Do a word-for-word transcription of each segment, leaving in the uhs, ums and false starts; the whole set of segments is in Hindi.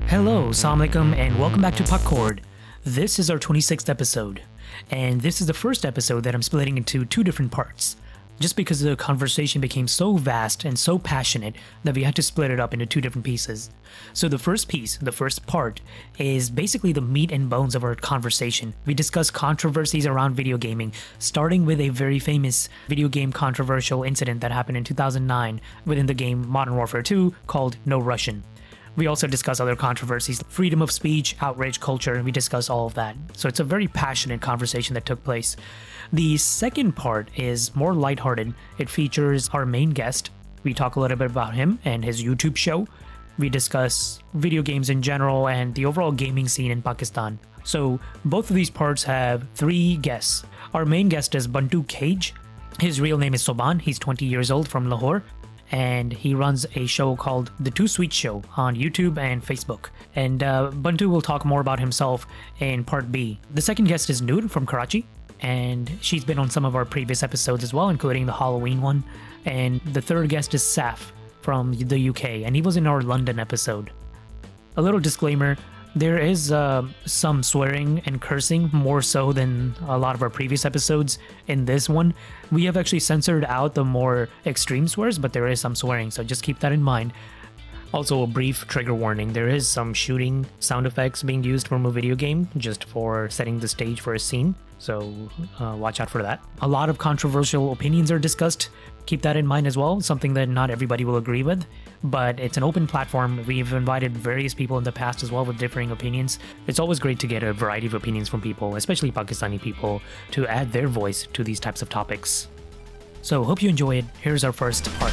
Hello, Assalamu alaikum, and welcome back to Popcord. This is our twenty-sixth episode, and this is the first episode that I'm splitting into two different parts, just because the conversation became so vast and so passionate that we had to split it up into two different pieces. So the first piece, the first part, is basically the meat and bones of our conversation. We discuss controversies around video gaming, starting with a very famous video game controversial incident that happened in two thousand nine within the game Modern Warfare two called No Russian. We also discuss other controversies, freedom of speech, outrage culture, we discuss all of that. So it's a very passionate conversation that took place. The second part is more lighthearted. It features our main guest. We talk a little bit about him and his YouTube show. We discuss video games in general and the overall gaming scene in Pakistan. So both of these parts have three guests. Our main guest is Buntu Cage. His real name is Soban. He's twenty years old from Lahore. And he runs a show called The Too Sweet Show on YouTube and Facebook. And uh, Buntu will talk more about himself in part B. The second guest is Noor from Karachi, and she's been on some of our previous episodes as well, including the Halloween one. And the third guest is Saf from the U K, and he was in our London episode. A little disclaimer, there is uh, some swearing and cursing, more so than a lot of our previous episodes in this one. We have actually censored out the more extreme swears, but there is some swearing, so just keep that in mind. Also, a brief trigger warning, there is some shooting sound effects being used from a video game, just for setting the stage for a scene, so uh, watch out for that. A lot of controversial opinions are discussed. Keep that in mind as well, something that not everybody will agree with, but it's an open platform. We've invited various people in the past as well with differing opinions. It's always great to get a variety of opinions from people, especially Pakistani people, to add their voice to these types of topics. So hope you enjoy it. Here's our first part.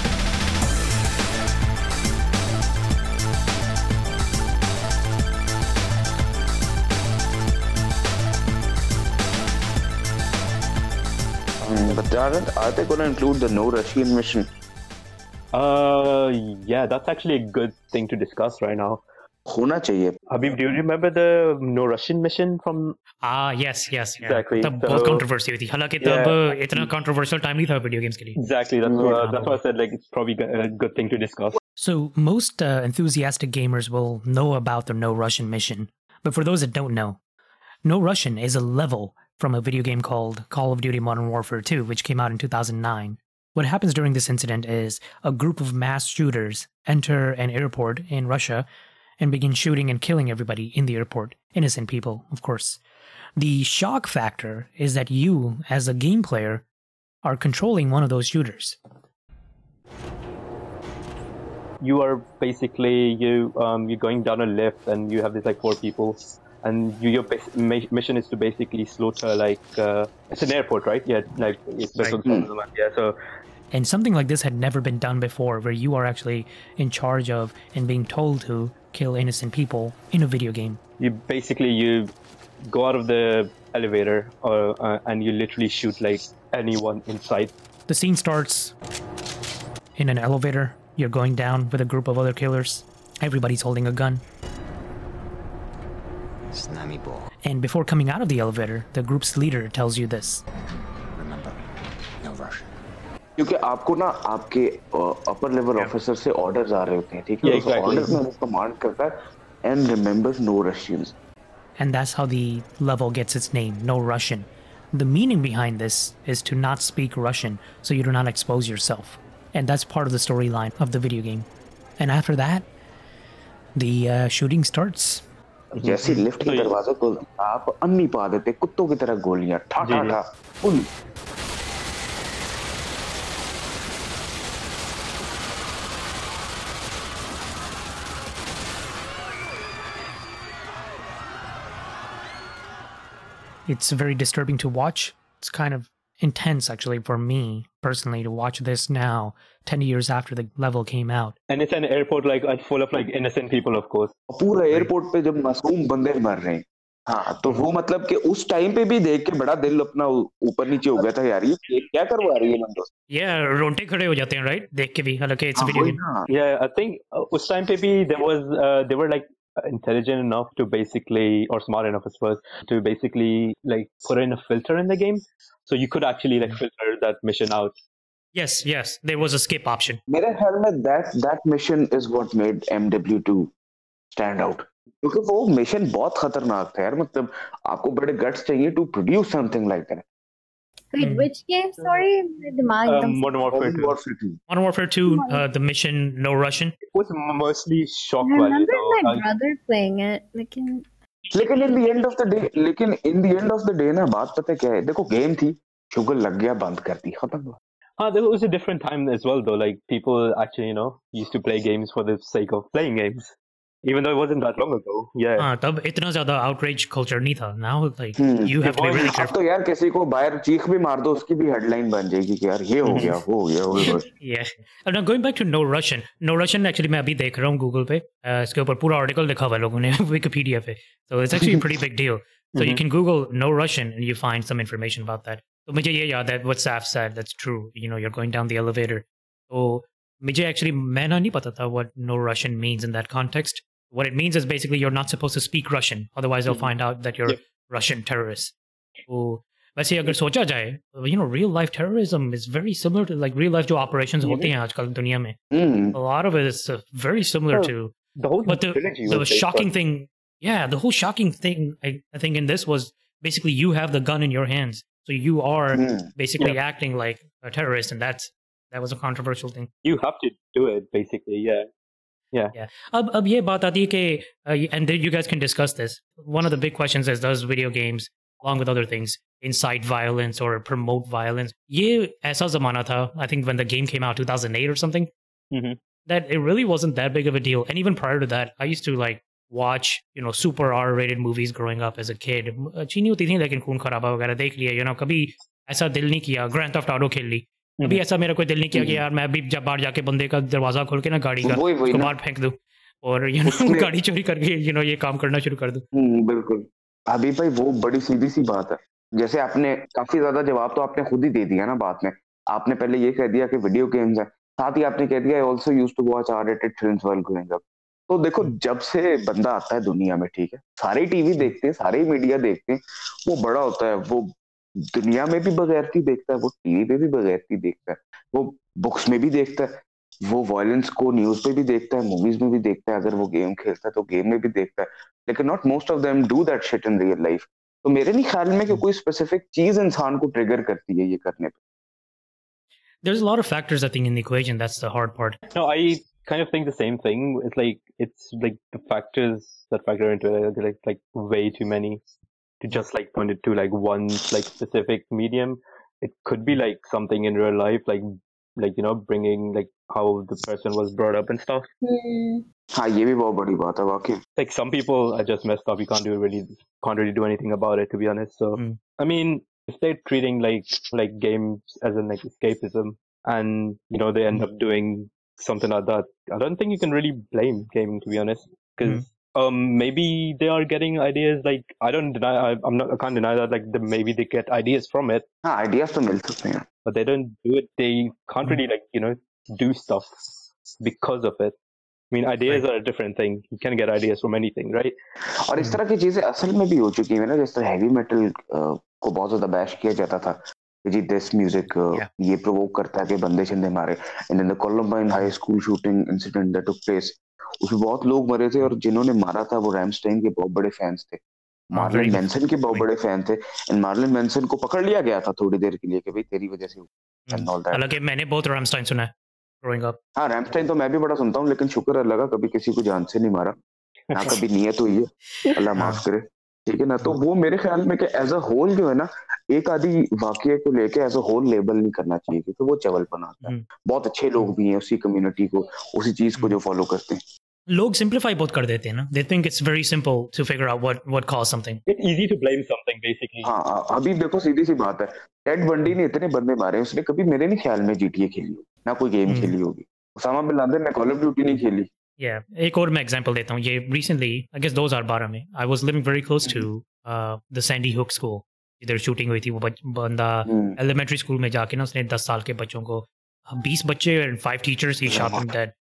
But Darren, are they going to include the No Russian mission? Uh, yeah, that's actually a good thing to discuss right now. होना चाहिए. Habib, do you remember the No Russian mission from? Ah, yes, yes, yeah. Exactly. तब So- बहुत controversy हुई थी. हालांकि तब Yeah. इतना controversial time नहीं था video games के लिए. Exactly. That's what, that's why I said like it's probably a good thing to discuss. So most uh, enthusiastic gamers will know about the No Russian mission. But for those that don't know, No Russian is a level from a video game called Call of Duty Modern Warfare two, which came out in two thousand nine. What happens during this incident is a group of mass shooters enter an airport in Russia and begin shooting and killing everybody in the airport. Innocent people, of course. The shock factor is that you, as a game player, are controlling one of those shooters. You are basically you um you're going down a lift and you have these like four people. And you, your bas- ma- mission is to basically slaughter, like, uh, it's an airport, right? Yeah, like, it's Right. mm. yeah, so. And something like this had never been done before, where you are actually in charge of and being told to kill innocent people in a video game. You basically, you go out of the elevator or, uh, and you literally shoot, like, anyone inside. The scene starts in an elevator. You're going down with a group of other killers. Everybody's holding a gun. Snammy ball. And before coming out of the elevator, the group's leader tells you this. Remember, no Russian. क्योंकि आपको ना आपके upper level officer से orders आ रहे होते हैं, ठीक है? Yeah, उस exactly. orders में वो command करता है and remembers no Russians. And that's how the level gets its name, No Russian. The meaning behind this is to not speak Russian so you do not expose yourself. And that's part of the storyline of the video game. And after that, the uh, shooting starts. जैसे लिफ्ट के दरवाजे को आप अन्नी पा देते कुत्तों की तरह गोलियां ठा ठा ठा full. It's very disturbing to watch. It's kind of intense, actually, for me personally, to watch this now, ten years after the level came out. And it's an airport, like, uh, full of, like, innocent people, of course. पूरा एयरपोर्ट पे जब मासूम बंदे मर रहे हैं, हाँ, तो वो मतलब कि उस टाइम पे भी देख के बड़ा दिल अपना ऊपर नीचे हो गया था यार, ये क्या करवा रही है बंदो. Yeah, रोंगटे खड़े हो जाते हैं, right? देख के भी, हालांकि it's a video game. Yeah, I think uh, उस time पे भी there was, uh, they were like intelligent enough to basically, or smart enough, I suppose, to basically like put in a filter in the game, so you could actually like filter that mission out. Yes, yes, there was a skip option. मेरे ख्याल में that that mission is what made M W two stand out, क्योंकि वो मिशन बहुत खतरनाक था यार। मतलब आपको बड़े गट्स चाहिए to produce something like that. Wait, Hmm. which game? Sorry, दिमाग Um, एकदम से- Modern Warfare Modern two. Warfare two। Modern Warfare two, uh, the mission, no Russian. It was mostly shock I value remember though. my I- brother playing it. Like in, लेकिन in the end of the day लेकिन in the end of the day ना बात पता है क्या है, देखो गेम थी, शुगर लग गया, बंद कर दी, खत्म हुआ। Ah, there was a different time as well though. Like people actually, you know, used to play games for the sake of playing games, even though it wasn't that long ago. Yeah. हाँ, तब इतना ज्यादा outrage culture नहीं था. Now, like, Hmm. you have to be It was- really अब careful. तो यार किसी को बाहर चीख भी मार दो, उसकी भी हेडलाइन बन जाएगी कि यार ये हो गया, वो हो गया, वो हो गया। Yeah. And now going back to No Russian. No Russian actually मैं अभी देख रहा हूँ Google पे. Uh, इसके ऊपर पूरा article लिखा हुआ है लोगों ने Wikipedia पे. So it's actually a pretty big deal. So you can Google No Russian and you find some information about that. तो मुझे ये याद है what Saf said. That's true. You know, you're going down the elevator. So मुझे actually मैं ना नहीं पता था what No Russian means in that context. What it means is basically you're not supposed to speak Russian. Otherwise they'll find out that you're Yep. Russian terrorists. So वैसे अगर सोचा जाए, you know, real life terrorism is very similar to like real life जो operations होते हैं आजकल दुनिया में. हम्म, A lot of it is uh, very similar Oh, to. The whole But the trilogy the was based shocking on- thing, yeah, the whole shocking thing I, I think in this was basically you have the gun in your hands, so you are hmm, basically acting like a terrorist, and that's that was a controversial thing. You have to do it basically. Yeah. अब अब ये बात आती है कि uh, and you guys can discuss this. One of the big questions is, does video games, along with other things, incite violence or promote violence? ये ऐसा ज़माना था, I think when the game came out, two thousand eight or something, Mhm. that it really wasn't that big of a deal. And even prior to that, I used to like watch, you know, super R-rated movies growing up as a kid. अच्छी नहीं होती थी, लेकिन खून खराबा वगैरह देख लिया, you know, कभी ऐसा दिल नहीं किया, Grand Theft Auto खेल ली. कभी ऐसा मेरा कोई दिल नहीं किया कि यार मैं अभी जब बाहर जाके बंदे का दरवाजा खोल के ना गाड़ी का वही- वही उसको ना। बाहर फेंक दूं और you know, उसमें- गाड़ी चोरी करके you know, ये काम करना शुरू कर दूं. हम्म, बिल्कुल। अभी भाई वो बड़ी सीधी सी बात है, जैसे आपने काफी ज्यादा जवाब तो आपने खुद ही दे दिया ना बात में। आपने पहले ये कह दिया कि वीडियो गेम्स है, साथ ही आपने कह दिया I also used to watch R rated films while growing up. तो देखो जब से बंदा आता है दुनिया में, ठीक है, सारे टीवी देखते हैं, सारे मीडिया देखते हैं, वो बड़ा होता है, वो दुनिया में भी बगैरती देखता है, वो टीवी पे भी बगैरती देखता है, वो बुक्स में भी देखता है, वो वायलेंस को न्यूज पे भी देखता है, मूवीज में भी देखता है, अगर वो गेम खेलता है तो गेम में भी देखता है, लेकिन not most of them do that shit in real life. तो मेरे नहीं ख्याल में कि कोई स्पेसिफिक चीज इंसान को ट्रिगर करती है ये करने पे। There's a lot of factors I think in the equation. That's the hard part. No, I kind of think the same thing. It's like it's like the factors that factor into it are like like way too many to just like point it to like one like specific medium. It could be like something in real life, like like you know bringing like how the person was brought up and stuff. Hmm. हाँ ये भी बहुत बड़ी बात है वाकई। Like some people are just messed up. You can't do really can't really do anything about it, to be honest. So Mm. I mean, if they're treating like like games as in like escapism, and you know they end up doing something like that, I don't think you can really blame gaming, to be honest, because um maybe they are getting ideas. Like I don't deny, I, I'm not, I can't deny that. Like the, maybe they get ideas from it, हाँ आइडियाज तो मिल सकते हैं। but they don't do it. They can't really like you know do stuff because of it. I mean, ideas are a different thing. You can get ideas from anything, right? और इस तरह की चीजें असल में भी हो चुकी है ना, जिस तरह हैवी मेटल को बहुत ज्यादा बैश किया जाता था कि जी दिस म्यूजिक Yeah. ये प्रोवोक करता है कि बंदे शिंदे मारे। And in the Columbine high school shooting incident that took place, उसमें बहुत लोग मरे थे और जिन्होंने मारा था वो रैमस्टाइन के बहुत बड़े फैंस थे, मार्लिन very मैनसन के बहुत बड़े फैन थे। एंड मार्लिन मैनसन को पकड़ लिया गया था थोड़ी देर के लिए कि भाई तेरी वजह से and all that। हालांकि मैंने बहुत रामस्टाइन सुना है growing up. हाँ रैमस्टाइन तो मैं भी बड़ा सुनता हूँ, लेकिन शुक्र है लगा कभी किसी को जान से नहीं मारा ना, कभी नियत हुई है, अल्लाह माफ करे, ठीक है ना। तो वो मेरे ख्याल में कि एज अ होल जो है ना, एक आदि वाकये को लेके एज अ होल लेबल नहीं करना चाहिए, क्योंकि वो चवलपन आता है। हम्म। बहुत अच्छे लोग भी हैं उसी कम्युनिटी को, उसी चीज को जो फॉलो करते हैं। लोग simplify बहुत कर देते हैं ना. They think it's very simple to figure out what what caused something. It's easy to blame something, basically. हाँ हाँ, अभी देखो सीधी सी बात है, टेड बंडी ने इतने बंदे मारे, उसने कभी मेरे नहीं ख्याल में जीटीए खेली होगी, ना कोई गेम हम्म। खेली होगी। उसामा बिन लादेन ने कॉल ऑफ ड्यूटी नहीं खेली। Yeah, एक और मैं एग्जांपल देता हूँ. ये recently, I guess दो हज़ार बारह में, I was living very close to uh, the Sandy Hook school. इधर शूटिंग हुई थी. वो बच- बंदा हम्म, एलिमेंट्री स्कूल में जाके ना उसने दस साल के बच्चों को, बीस बच्चे and five teachers, he shot them dead.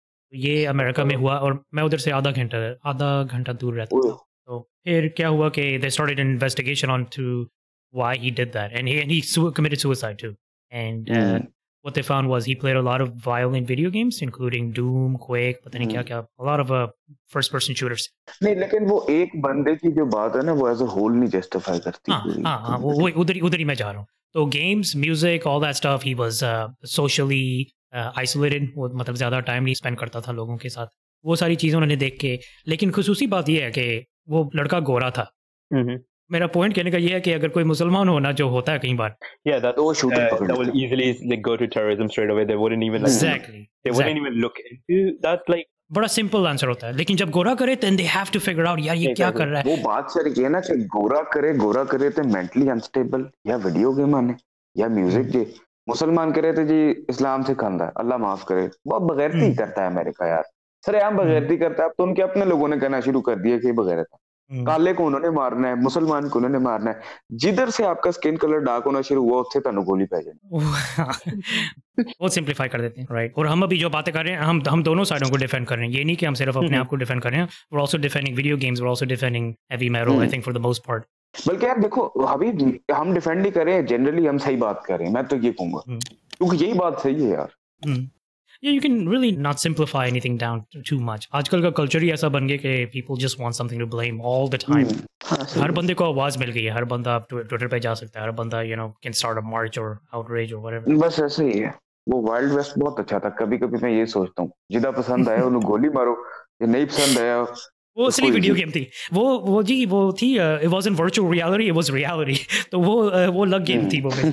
ये अमेरिका में हुआ और मैं उधर से आधा घंटा आधा घंटा दूर रहता था. ओह, तो फिर क्या हुआ कि they started an investigation on to why he did that, and he and he su- committed suicide too. And uh, hmm, what they found was he played a lot of violent video games, including Doom, Quake, पता नहीं क्या क्या, a lot of uh, first-person shooters. नहीं, लेकिन वो एक बंदे की जो बात है ना, वो एज अ होल नहीं जस्टिफाई करती हाँ हाँ हाँ, वो वो उधर ही उधर ही मैं जा रहा हूँ. तो games, music, all that stuff, he was uh, socially uh, isolated. वो मतलब ज़्यादा टाइम नहीं स्पेंड करता था लोगों के साथ. वो सारी चीज़ें उन्होंने देख के, लेकिन खुसूसी बात ये है कि वो लड़का गोरा था. Mm-hmm. मेरा पॉइंट कहने का ये है कि अगर कोई मुसलमान हो ना, जो होता है कई बार, Yeah, that तो वो शूटर uh, पकड़ that will लेता. easily like go to terrorism straight away. They wouldn't even like exactly, they exactly. wouldn't even look into that. Like बड़ा सिंपल आंसर होता है. लेकिन जब गोरा करे, then they have to figure out यार ये क्या कर रहा है. वो बात सर ये ना कि गोरा करे गोरा करे तो मेंटली अनस्टेबल या वीडियो गेम आने या म्यूजिक जे मुसलमान करे तो जी इस्लाम से खांदा है, अल्लाह माफ करे. बहुत बगैरती हम्म. करता है अमेरिका यार. सर यहाँ बगैरती करता है. अब तो उनके अपने लोगों ने कहना शुरू कर दिया कि ये बगैरत है. हम्म. काले को उन्होंने मारना है, मुसलमान को उन्होंने मारना है. जिधर से आपका स्किन कलर डार्क होना शुरू हुआ उससे तनु गोली पै जाए. बहुत सिंप्लीफाई कर देते हैं, राइट. और हम अभी जो बातें कर रहे हैं, हम हम दोनों साइडों को डिफेंड कर रहे हैं. ये नहीं कि हम सिर्फ अपने आप को डिफेंड कर रहे हैं. We are also defending video games, we are also defending heavy metal, I think for the most part. बल्कि यार देखो अभी हम डिफेंड नहीं कर रहे हैं, जनरली हम सही बात कर रहे हैं. मैं तो ये कहूंगा क्योंकि यही बात सही है यार. Yeah, you can really not simplify anything down too much. आजकल का कल्चर ही ऐसा बन गया कि people just want something to blame all the time. हर बंदे को आवाज मिल गई है. हर बंदा ट्विटर पे जा सकता है. हर बंदा you know can start a march or outrage or whatever. बस ऐसे ही है. वो वाइल्ड वेस्ट बहुत अच्छा था. कभी कभी मैं ये सोचता हूँ जिदा पसंद आया उन्हें गोली मारो, ये नहीं पसंद आया वो असली वीडियो गेम थी. वो वो जी वो थी. It wasn't virtual reality, it was reality. तो वो वो लग गेम थी वो.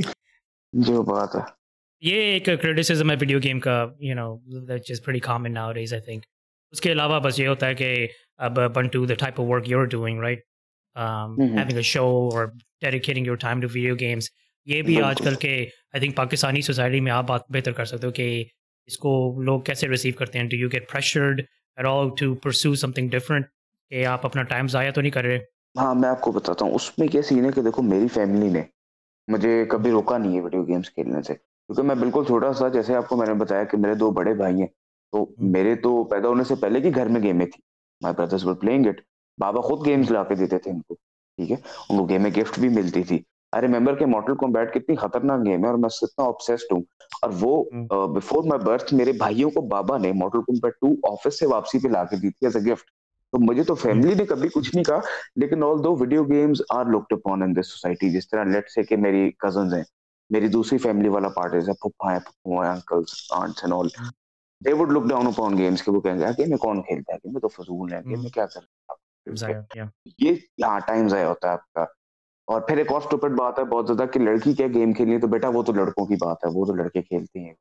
जो बात है ये एक क्रिटिसिज्म है वीडियो गेम का, you know, that is pretty common nowadays I think. उसके अलावा बस ये होता है कि अब but to the type of work you are doing, right, having a show और dedicating your time to video games, ये भी आजकल के आई थिंक पाकिस्तानी सोसाइटी में आप बात बेहतर कर सकते हो कि इसको लोग कैसे रिसीव करते हैं. Do you get pressured at all to pursue something different, कि आप अपना टाइम ज़ाया तो नहीं कर रहे? हाँ, मैं आपको बताता हूँ उसमें क्या सीन है कि देखो मेरी फैमिली ने मुझे कभी रोका नहीं है वीडियो गेम्स खेलने से, क्योंकि मैं बिल्कुल छोटा सा, जैसे आपको मैंने बताया कि मेरे दो बड़े भाई हैं, तो मेरे तो पैदा होने से पहले की घर में गेमें थी. My brothers were playing it. बाबा खुद गेम्स ला के देते थे इनको, ठीक है. उनको गेमें गिफ्ट भी मिलती थी. आई रिमेंबर कि मॉर्टल कॉम्बैट कितनी खतरनाक गेम है और मैं इतना ऑब्सेस्ड हूँ. और वो बिफोर माय बर्थ मेरे भाइयों को बाबा ने मॉर्टल कॉम्बैट टू ऑफिस से वापसी पे ला के दी थी एज अ गिफ्ट. तो मुझे तो फैमिली ने कभी कुछ नहीं कहा, लेकिन although video games are looked upon in this society. जिस तरह लेट्स से कि मेरी कजन्स हैं, मेरी दूसरी फैमिली वाला पार्ट है, फुप्पा है, फुप्पू हैं, uncles, aunts and all, they would look down upon games के. वो कहेंगे गेम में कौन खेलता है, गेम में तो फजूल है, गेम में क्या कर रहे हैं. ये यहाँ टाइम ज़ाया होता है आपका. और फिर एक और स्टूपिड बात है बहुत ज्यादा कि लड़की क्या गेम खेलनी है, तो बेटा वो तो लड़कों की बात है, वो तो लड़के खेलते हैं.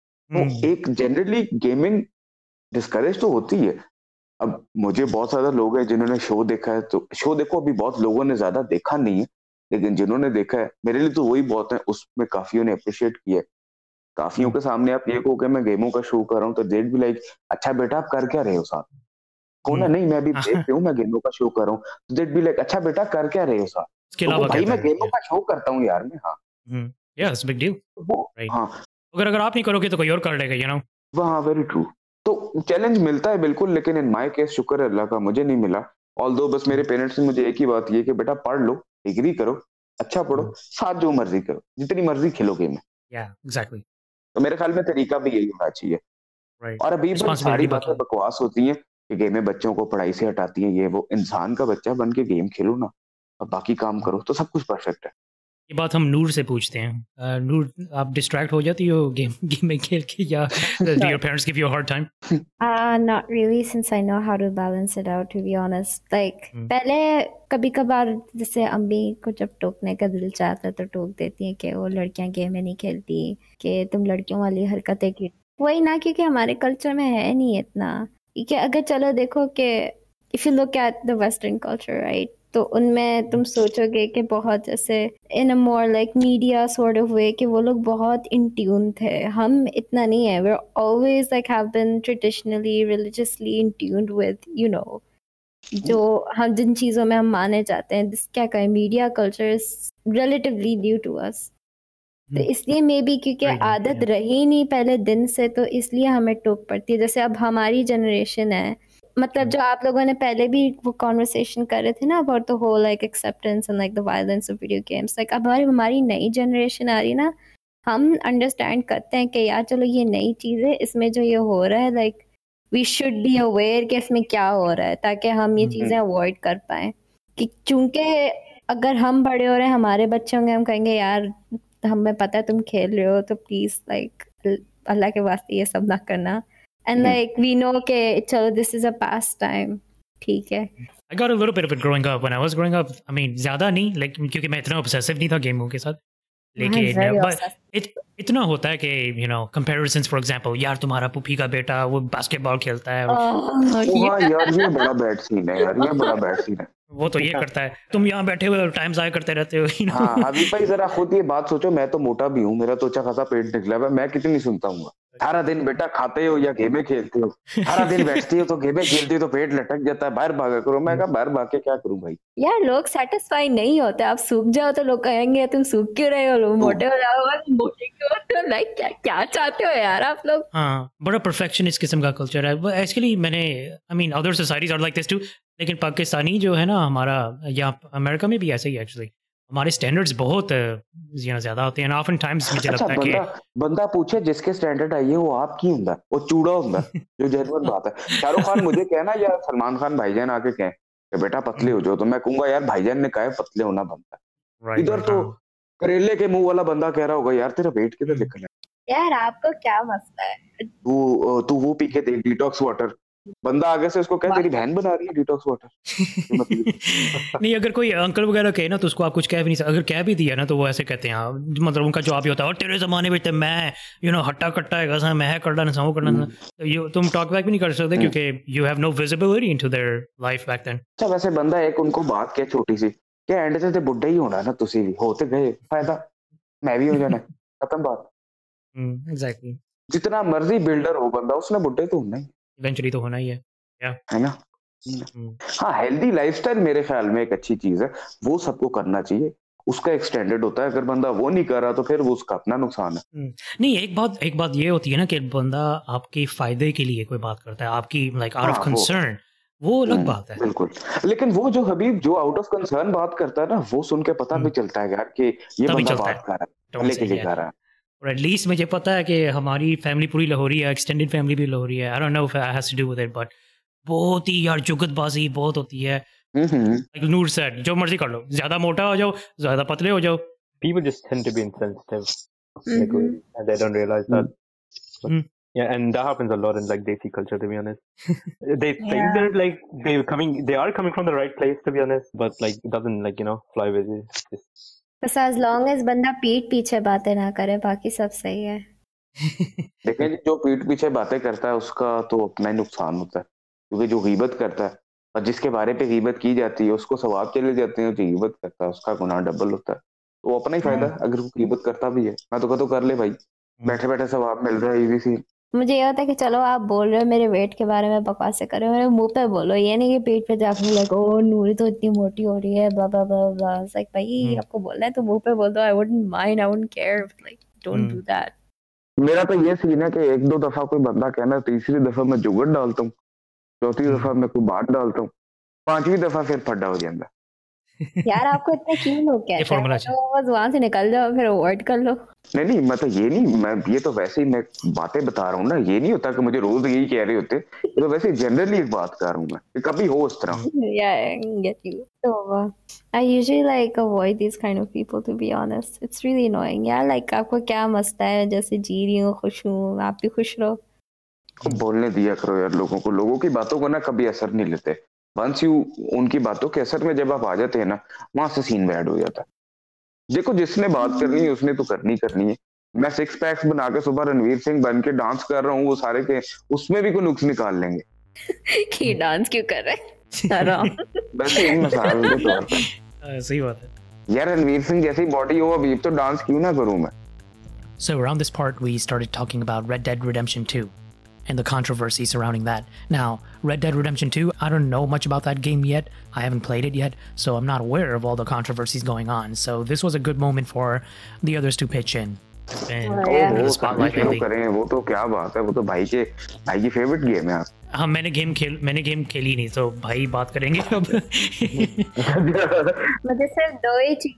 तो एक जनरली गेमिंग डिस्करेज तो होती है. अब मुझे बहुत सारे लोग हैं जिन्होंने शो देखा है, तो शो देखो अभी बहुत लोगों ने ज्यादा देखा नहीं है, लेकिन जिन्होंने देखा है मेरे लिए तो वही बहुत है. उसमें काफियों ने अप्रिशिएट किया है. काफियों के सामने आप ये कहो कि मैं गेमों का शो कर रहा हूँ, तो देख भी लाइक अच्छा बेटा आप कर क्या रहे हो साथ. कौन है नहीं मैं अभी देख रही हूँ, मैं गेमों का शो कर रहा हूँ, तो देख भी लाइक अच्छा बेटा कर क्या रहे हो साथ. तो भाई मैं गेमों का शो करता हूँ यार मैं. हाँ या इट्स बिग डील. हाँ, अगर अगर आप नहीं करोगे तो कोई और कर लेगा, यू नो. हाँ, वेरी ट्रू. तो चैलेंज मिलता है बिल्कुल, लेकिन इन माय केस शुक्र है अल्लाह का मुझे नहीं मिला. ऑल्दो बस मेरे पेरेंट्स ने मुझे एक ही बात ये कि बेटा पढ़ लो, डिग्री करो, अच्छा पढ़ो, साथ जो मर्जी करो, जितनी मर्जी खेलो गेम में. या एग्जैक्टली. तो मेरे ख्याल में तरीका भी यही होना चाहिए. right. और अभी सारी बातें बकवास होती हैं कि गेमें बच्चों को पढ़ाई से हटाती हैं. ये वो इंसान का बच्चा बन के गेम खेलो ना और बाकी काम करो तो सब कुछ परफेक्ट है. ये बात हम नूर से पूछते हैं. uh, नूर, आप डिस्ट्रैक्ट हो जाती हो गेम गेम में खेल के, या do your parents give you a hard time? Uh, not really, since I know how to balance it out, to be honest. Like, hmm. पहले कभी कभार जैसे अम्मी को जब टोकने का दिल चाहता तो टोक देती हैं कि वो लड़कियां गेम में नहीं खेलती, कि तुम लड़कियों वाली हरकतें की. वही ना, क्योंकि हमारे कल्चर में है नहीं इतना. कि अगर चलो देखो कि if you look at the western culture, right, तो उनमें तुम सोचोगे कि बहुत जैसे in a more like media sort of way कि वो लोग बहुत इन ट्यून थे. हम इतना नहीं है. We are always like have been traditionally religiously in tuned with, you know, जो हम जिन चीज़ों में हम माने जाते हैं. दिस क्या कहें, media culture is relatively new to us. तो इसलिए मे बी क्योंकि आदत रही नहीं पहले दिन से, तो इसलिए हमें टोक पड़ती है. जैसे अब हमारी जनरेशन है, मतलब जो आप लोगों ने पहले भी वो कॉन्वर्सेशन कर रहे थे ना about the whole like acceptance and like the violence of video games, like अब हमारी हमारी नई जनरेशन आ रही है ना, हम अंडरस्टैंड करते हैं कि यार चलो ये नई चीज़ है, इसमें जो ये हो रहा है like we should be aware कि इसमें क्या हो रहा है, ताकि हम ये चीज़ें अवॉइड कर पाएं। कि चूंकि अगर हम बड़े हो रहे हैं, हमारे बच्चे होंगे, हम कहेंगे यार हमें पता है तुम खेल रहे हो, तो प्लीज लाइक अल्लाह के वास्ते ये सब ना करना। एंड लाइक वी नो के चलो this is a pastime, ठीक है। I got a little bit of it growing up. When I was growing up, I mean, ज़्यादा नहीं, like क्योंकि मैं इतना obsessive नहीं था गेमों के साथ, लेकिन but it, इतना होता है कि you know comparisons, for example, यार तुम्हारा पुप्पी का बेटा वो बास्केटबॉल खेलता है, हाँ यार ये बड़ा बैड सीन है यार, ये बड़ा बैड सीन है। वो तो ये करता है, तुम यहाँ बैठे हुए टाइम ज़ाया करते रहते हो, you know? हाँ अभी भाई जरा खुद ये बात सोचो, मैं तो मोटा भी हूँ, मेरा तो अच्छा खासा पेट निकला है, मैं कितनी सुनता हूँ। सारा दिन बेटा खाते हो या गेमें खेलते हो, सारा दिन बैठती हो तो गेमें खेलती हो तो पेट लटक जाता है, बाहर भागा करो। मैं कहा बाहर भाग के क्या करूं भाई। यार लोग सेटिस्फाई नहीं होते, आप सूख जाओ तो लोग कहेंगे तुम सूख क्यों रहे हो, लोग मोटे हो जाओ, मोटे क्यों हो, लाइक क्या क्या चाहते हो यार आप लोग। हाँ बड़ा परफेक्शनिस्ट किस्म का कल्चर है एक्चुअली। मैंने I mean other societies are like this too, लेकिन पाकिस्तानी जो है ना हमारा, यहाँ अमेरिका में भी ऐसे ही एक्चुअली हमारे स्टैंडर्ड्स बहुत ज्यादा होते हैं। ऑफन टाइम्स मुझे लगता है कि बंदा पूछे जिसके स्टैंडर्ड आई है वो आप की हुंदा, वो चूड़ा हुंदा, जो जेन्युइन बात है। शाहरुख खान मुझे कहना या सलमान खान भाईजान आके कहें कि बेटा पतले हो जाओ, तो मैं कहूंगा यार भाईजान ने कहा है पतले होना बनता है। इधर तो करेले के मुंह वाला बंदा कह रहा होगा यार तेरा वेट किधर लिखा है। यार आपको क्या मसला है, तू तू वो पी के देख डिटॉक्स वाटर, बंदा आगे से उसको कह तेरी बहन बना रही है डिटॉक्स वाटर। नहीं अगर कोई अंकल वगैरह कहे ना तो उसको आप कुछ कह भी नहीं सकते, अगर कह भी दिया ना तो वो ऐसे कहते हैं, मतलब उनका जवाब ये होता है और तेरे जमाने में मैं यू नो हट्टा कट्टा है कैसा मैं करना ना वो करना, तो यू तुम टॉक बैक भी नहीं कर सकते क्योंकि you have no visibility into their life back then. अच्छा वैसे बंदा एक उनको बात क्या छोटी सी क्या एंड से बुढ़ा ही होना ना, तुसी भी होते गए फायदा मैं भी हो जाना, खत्म बात। एग्जैक्टली जितना मर्जी बिल्डर हो बंदा उसने बुढ़े तो होना ही, इवेंचुअली तो होना ही है या है ना। हाँ हेल्दी लाइफस्टाइल मेरे ख्याल में एक अच्छी चीज है, वो सबको करना चाहिए, उसका एक स्टैंडर्ड होता है। अगर बंदा वो नहीं कर रहा तो फिर वो उसका अपना नुकसान है। नहीं एक बात एक बात ये होती है ना कि बंदा आपके फायदे के लिए कोई बात करता है, आपकी लाइक आउट ऑफ कंसर्न, वो अलग बात है। बिल्कुल, लेकिन वो जो हबीब जो आउट ऑफ कंसर्न बात करता है ना, वो सुन के पता भी चलता है यार कि ये बंदा बात कर रहा है, लेके कर रहा है। और एटलीस्ट मुझे पता है कि हमारी फैमिली पूरी लाहौरी है, एक्सटेंडेड फैमिली भी लाहौरी है। I don't know if it has to do with it, but बहुत ही यार जुगतबाजी बहुत होती है। लाइक नूर सेड जो मर्जी कर लो, ज्यादा मोटा हो जाओ, ज्यादा पतले हो जाओ, people just tend to be insensitive, like, and they don't realize that. Mm. Yeah, and that happens a lot in like Desi culture, to be honest. They think yeah. they're like they're coming, they are coming from the right place, to be honest, but like it doesn't like you know fly with you. बस as long as बंदा पीठ पीछे बातें ना करे बाकी सब सही है। देखिए जो पीठ पीछे बातें करता है उसका तो अपना ही नुकसान होता है, क्योंकि जो गीबत करता है और जिसके बारे पे गीबत की जाती है उसको सवाब चले जाते हैं, जो गीबत करता है उसका गुनाह डबल होता है। तो वो अपना ही फायदा है अगर वो गीबत करता भी है। मैं तो कहता हूं कर ले भाई, बैठे बैठे सवाब मिल रहा है, इजी सी। मुझे ये होता है कि चलो आप बोल रहे हो मेरे वेट के बारे में बकवास कर रहे हो, मेरे मुंह पे बोलो, ये नहीं कि पीठ पे जाकर लाइक ओ नूरी तो इतनी मोटी हो रही है ब्ला ब्ला ब्ला ब्ला। लाइक भाई आपको बोलना है तो मुंह पे बोल दो, I wouldn't mind, I wouldn't care, like don't do that. मेरा तो ये सीन है कि एक दो दफा कोई बंदा कहना, तीसरी दफा मैं जुगत डालता हूँ, चौथी दफा मैं कोई बात डालता हूँ, पांचवी दफा फिर फड्डा हो जाता। यार आपको इतना क्यों लोग कहते हैं, तो बस वहां से निकल जाओ, फिर अवॉइड कर लो। नहीं नहीं मैं तो ये नहीं, मैं ये तो वैसे ही मैं बातें बता रहा हूँ ना, ये नहीं होता कि मुझे रोज यही कह रहे होते, तो वैसे जनरली एक बात कर रहा हूँ मैं, कभी हो इस तरह। Yeah, I get you. So uh, I usually like avoid these kind of people, to be honest. It's really annoying. Yeah, like आपको क्या मसला है, जैसे जी रही हूँ, खुश हूँ, आप भी खुश रहो। बोलने दिया करो यार लोगों को, लोगों की बातों को ना कभी असर नहीं लेते। वंस यू उनकी बातों के असर में जब आप आ जाते हैं ना, वहां से सीन बैड हो जाता है। देखो जिसने बात करनी है उसने तो करनी करनी है। मैं सिक्स पैक्स बना के सुबह रणवीर सिंह बन के डांस कर रहा हूँ, वो सारे के उसमें भी कोई नुक्स निकाल लेंगे कि डांस क्यों कर रहे हैं। वैसे ही मिसाल के तौर पे सही बात है यार, रणवीर सिंह जैसी बॉडी हो अभी तो डांस क्यों ना करूं मैं। So around this part we started talking about Red Dead Redemption two and the controversy surrounding that. Now, Red Dead Redemption two, I don't know much about that game yet. I haven't played it yet, so I'm not aware of all the controversies going on. So this was a good moment for the others to pitch in. And oh, yeah. the spotlight really. करें वो तो क्या बात है, वो तो भाई के भाई की फेवरेट गेम है। हाँ मैंने गेम खेल मैंने गेम खेली नहीं, तो भाई बात करेंगे अब। मुझे सिर्फ दो ही चीजें पता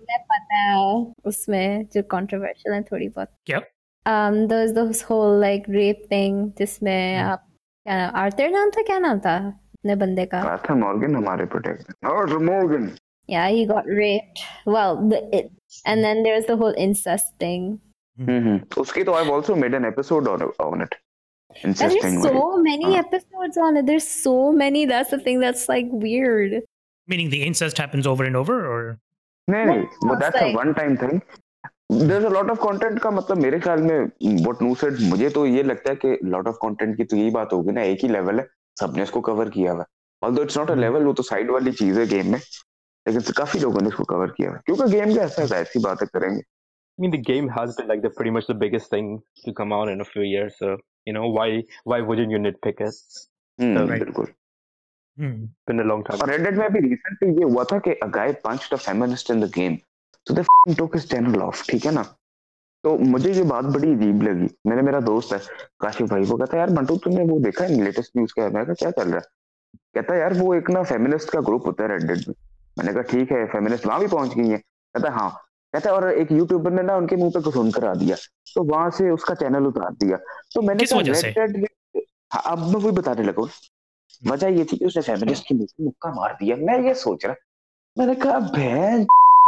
आता है उसमें जो कंट्रोवर्शियल है थोड़ी बहुत. क्या? Um, there's this whole like rape thing जिसमें आप क्या आर्थर नाम था, क्या नाम था अपने बंदे का? आर्थर मॉर्गन हमारे protector. Arthur Morgan. Yeah, he got raped. Well, the it, and then there's the whole incest thing. Hmm. उसकी तो I've also made an episode on on it. And Incest there's thing. so वाली. many हाँ. episodes on it. There's so many. That's the thing that's like weird. Meaning the incest happens over and over, or नहीं नहीं, No, but it's that's a like- one time thing. There's a lot of content का मतलब मेरे ख्याल में what Noo said, मुझे तो ये लगता है कि lot of content की तो यही बात होगी ना, एक ही लेवल है, सबने इसको कवर किया हुआ है. Although it's not a level, वो तो साइड वाली चीज है गेम में, लेकिन काफी लोगों ने इसको कवर किया है क्योंकि गेम का ऐसा है, ऐसी बातें करेंगे. I mean, the game has been like the pretty much the biggest thing to come out in a few years. So you know, why why wouldn't you nitpick it? Hmm, Right. बिल्कुल. hmm. Been a long time. और Reddit में भी रिसेंटली ये हुआ था कि a guy punched a feminist in the game, so they f***ing took his channel off. ठीक है ना? तो मुझे ये बात बड़ी अजीब लगी. मैंने मेरा दोस्त है काशिफ भाई को कहता है यार बंटू तुमने वो देखा है लेटेस्ट न्यूज क्या है? मैं कहा क्या चल रहा है? कहता है यार वो एक ना फेमिनिस्ट का ग्रुप होता है रेडिट में. मैंने कहा ठीक है, फेमिनिस्ट वहां भी पहुंच गई है. कहता है हाँ. कहता है और एक यूट्यूबर ने ना उनके मुंह पे घुसून करा दिया, तो वहां से उसका चैनल उतार दिया. तो मैंने किस वजह से? Red Dead- हाँ, अब मैं वही बताने लगा. वजह ये थी कि उसने फेमिनिस्ट की मुंह पे मुक्का मार दिया. मैं ये सोच रहा, मैंने कहा बहन,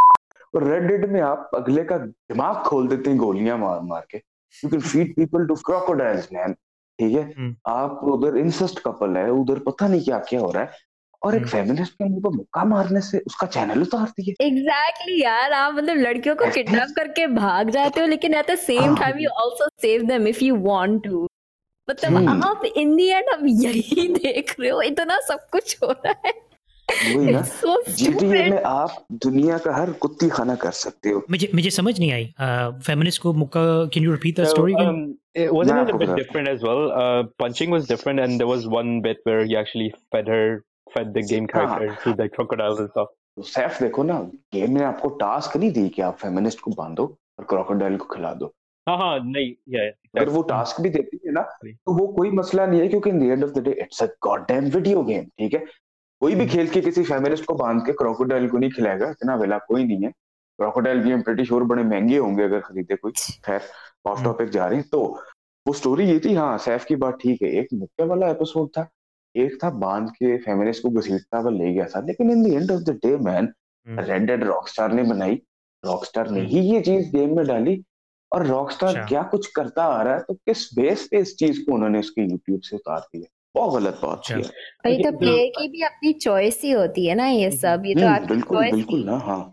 और रेड डेड में आप अगले का दिमाग खोल देते हैं गोलियां मार मार के. You can feed people to crocodiles man. ठीक है, हम्म. आप उधर इंसेस्ट कपल है, उधर पता नहीं क्या क्या हो रहा है, और एक हम्म. फेमिनिस्ट के मुंह पर मुक्का मारने से उसका चैनल उतार दिए. Exactly यार, आप मतलब लड़कियों को किडनैप करके भाग जाते हो, लेकिन at the same time you also save them if you want to. मतलब हम्म. आप in the end अब यही देख रहे हो, इतना सब कुछ हो रहा है. वही ना, It's so जीटीए stupid. में आप दुनिया का हर कुत्ती खाना कर सकते हो. मुझे मुझे समझ नहीं आई. फेमिनिस्ट को मुक्का, can you repeat the So, story again? um, it wasn't Nah, it a bit Kobra. different as well? Uh, punching was different, and there was one bit where he actually fed her, fed the game हाँ. character to the crocodiles and stuff. तो सैफ देखो ना, गेम ने आपको टास्क नहीं दी कि आप फेमिनिस्ट को बांधो और क्रोकोडाइल को खिला दो. हाँ हाँ नहीं, yeah. अगर वो टास्क भी देती है ना, तो वो कोई मसला नहीं है, क्योंकि in the end of the day it's a goddamn video game. ठीक है, कोई भी खेल के किसी फेमिनिस्ट को बांध के क्रोकोडाइल को नहीं खिलाएगा, इतना वेला कोई नहीं है. क्रोकोडाइल भी हम प्रीटी श्योर बड़े महंगे होंगे अगर खरीदे कोई. खैर ऑफ टॉपिक जा रहे हैं. तो वो स्टोरी ये थी. हाँ, सैफ की बात ठीक है, एक मुक्के वाला एपिसोड था, एक था बांध के फेमिनिस्ट को घसीटता हुआ ले गया था. लेकिन in the end of the day man, Red Dead Rockstar ने बनाई, रॉकस्टार ने ही ये चीज गेम में डाली, और रॉकस्टार अच्छा. क्या कुछ करता आ रहा है, तो किस बेस पे इस चीज को उन्होंने उसके यूट्यूब से उतार दिया. बहुत गलत बात थी. अच्छा. और ये तो Okay, प्लेयर की भी अपनी चॉइस ही होती है ना, ये सब. ये तो हम्म, आपकी बिल्कुल चॉइस बिल्कुल ना. हाँ,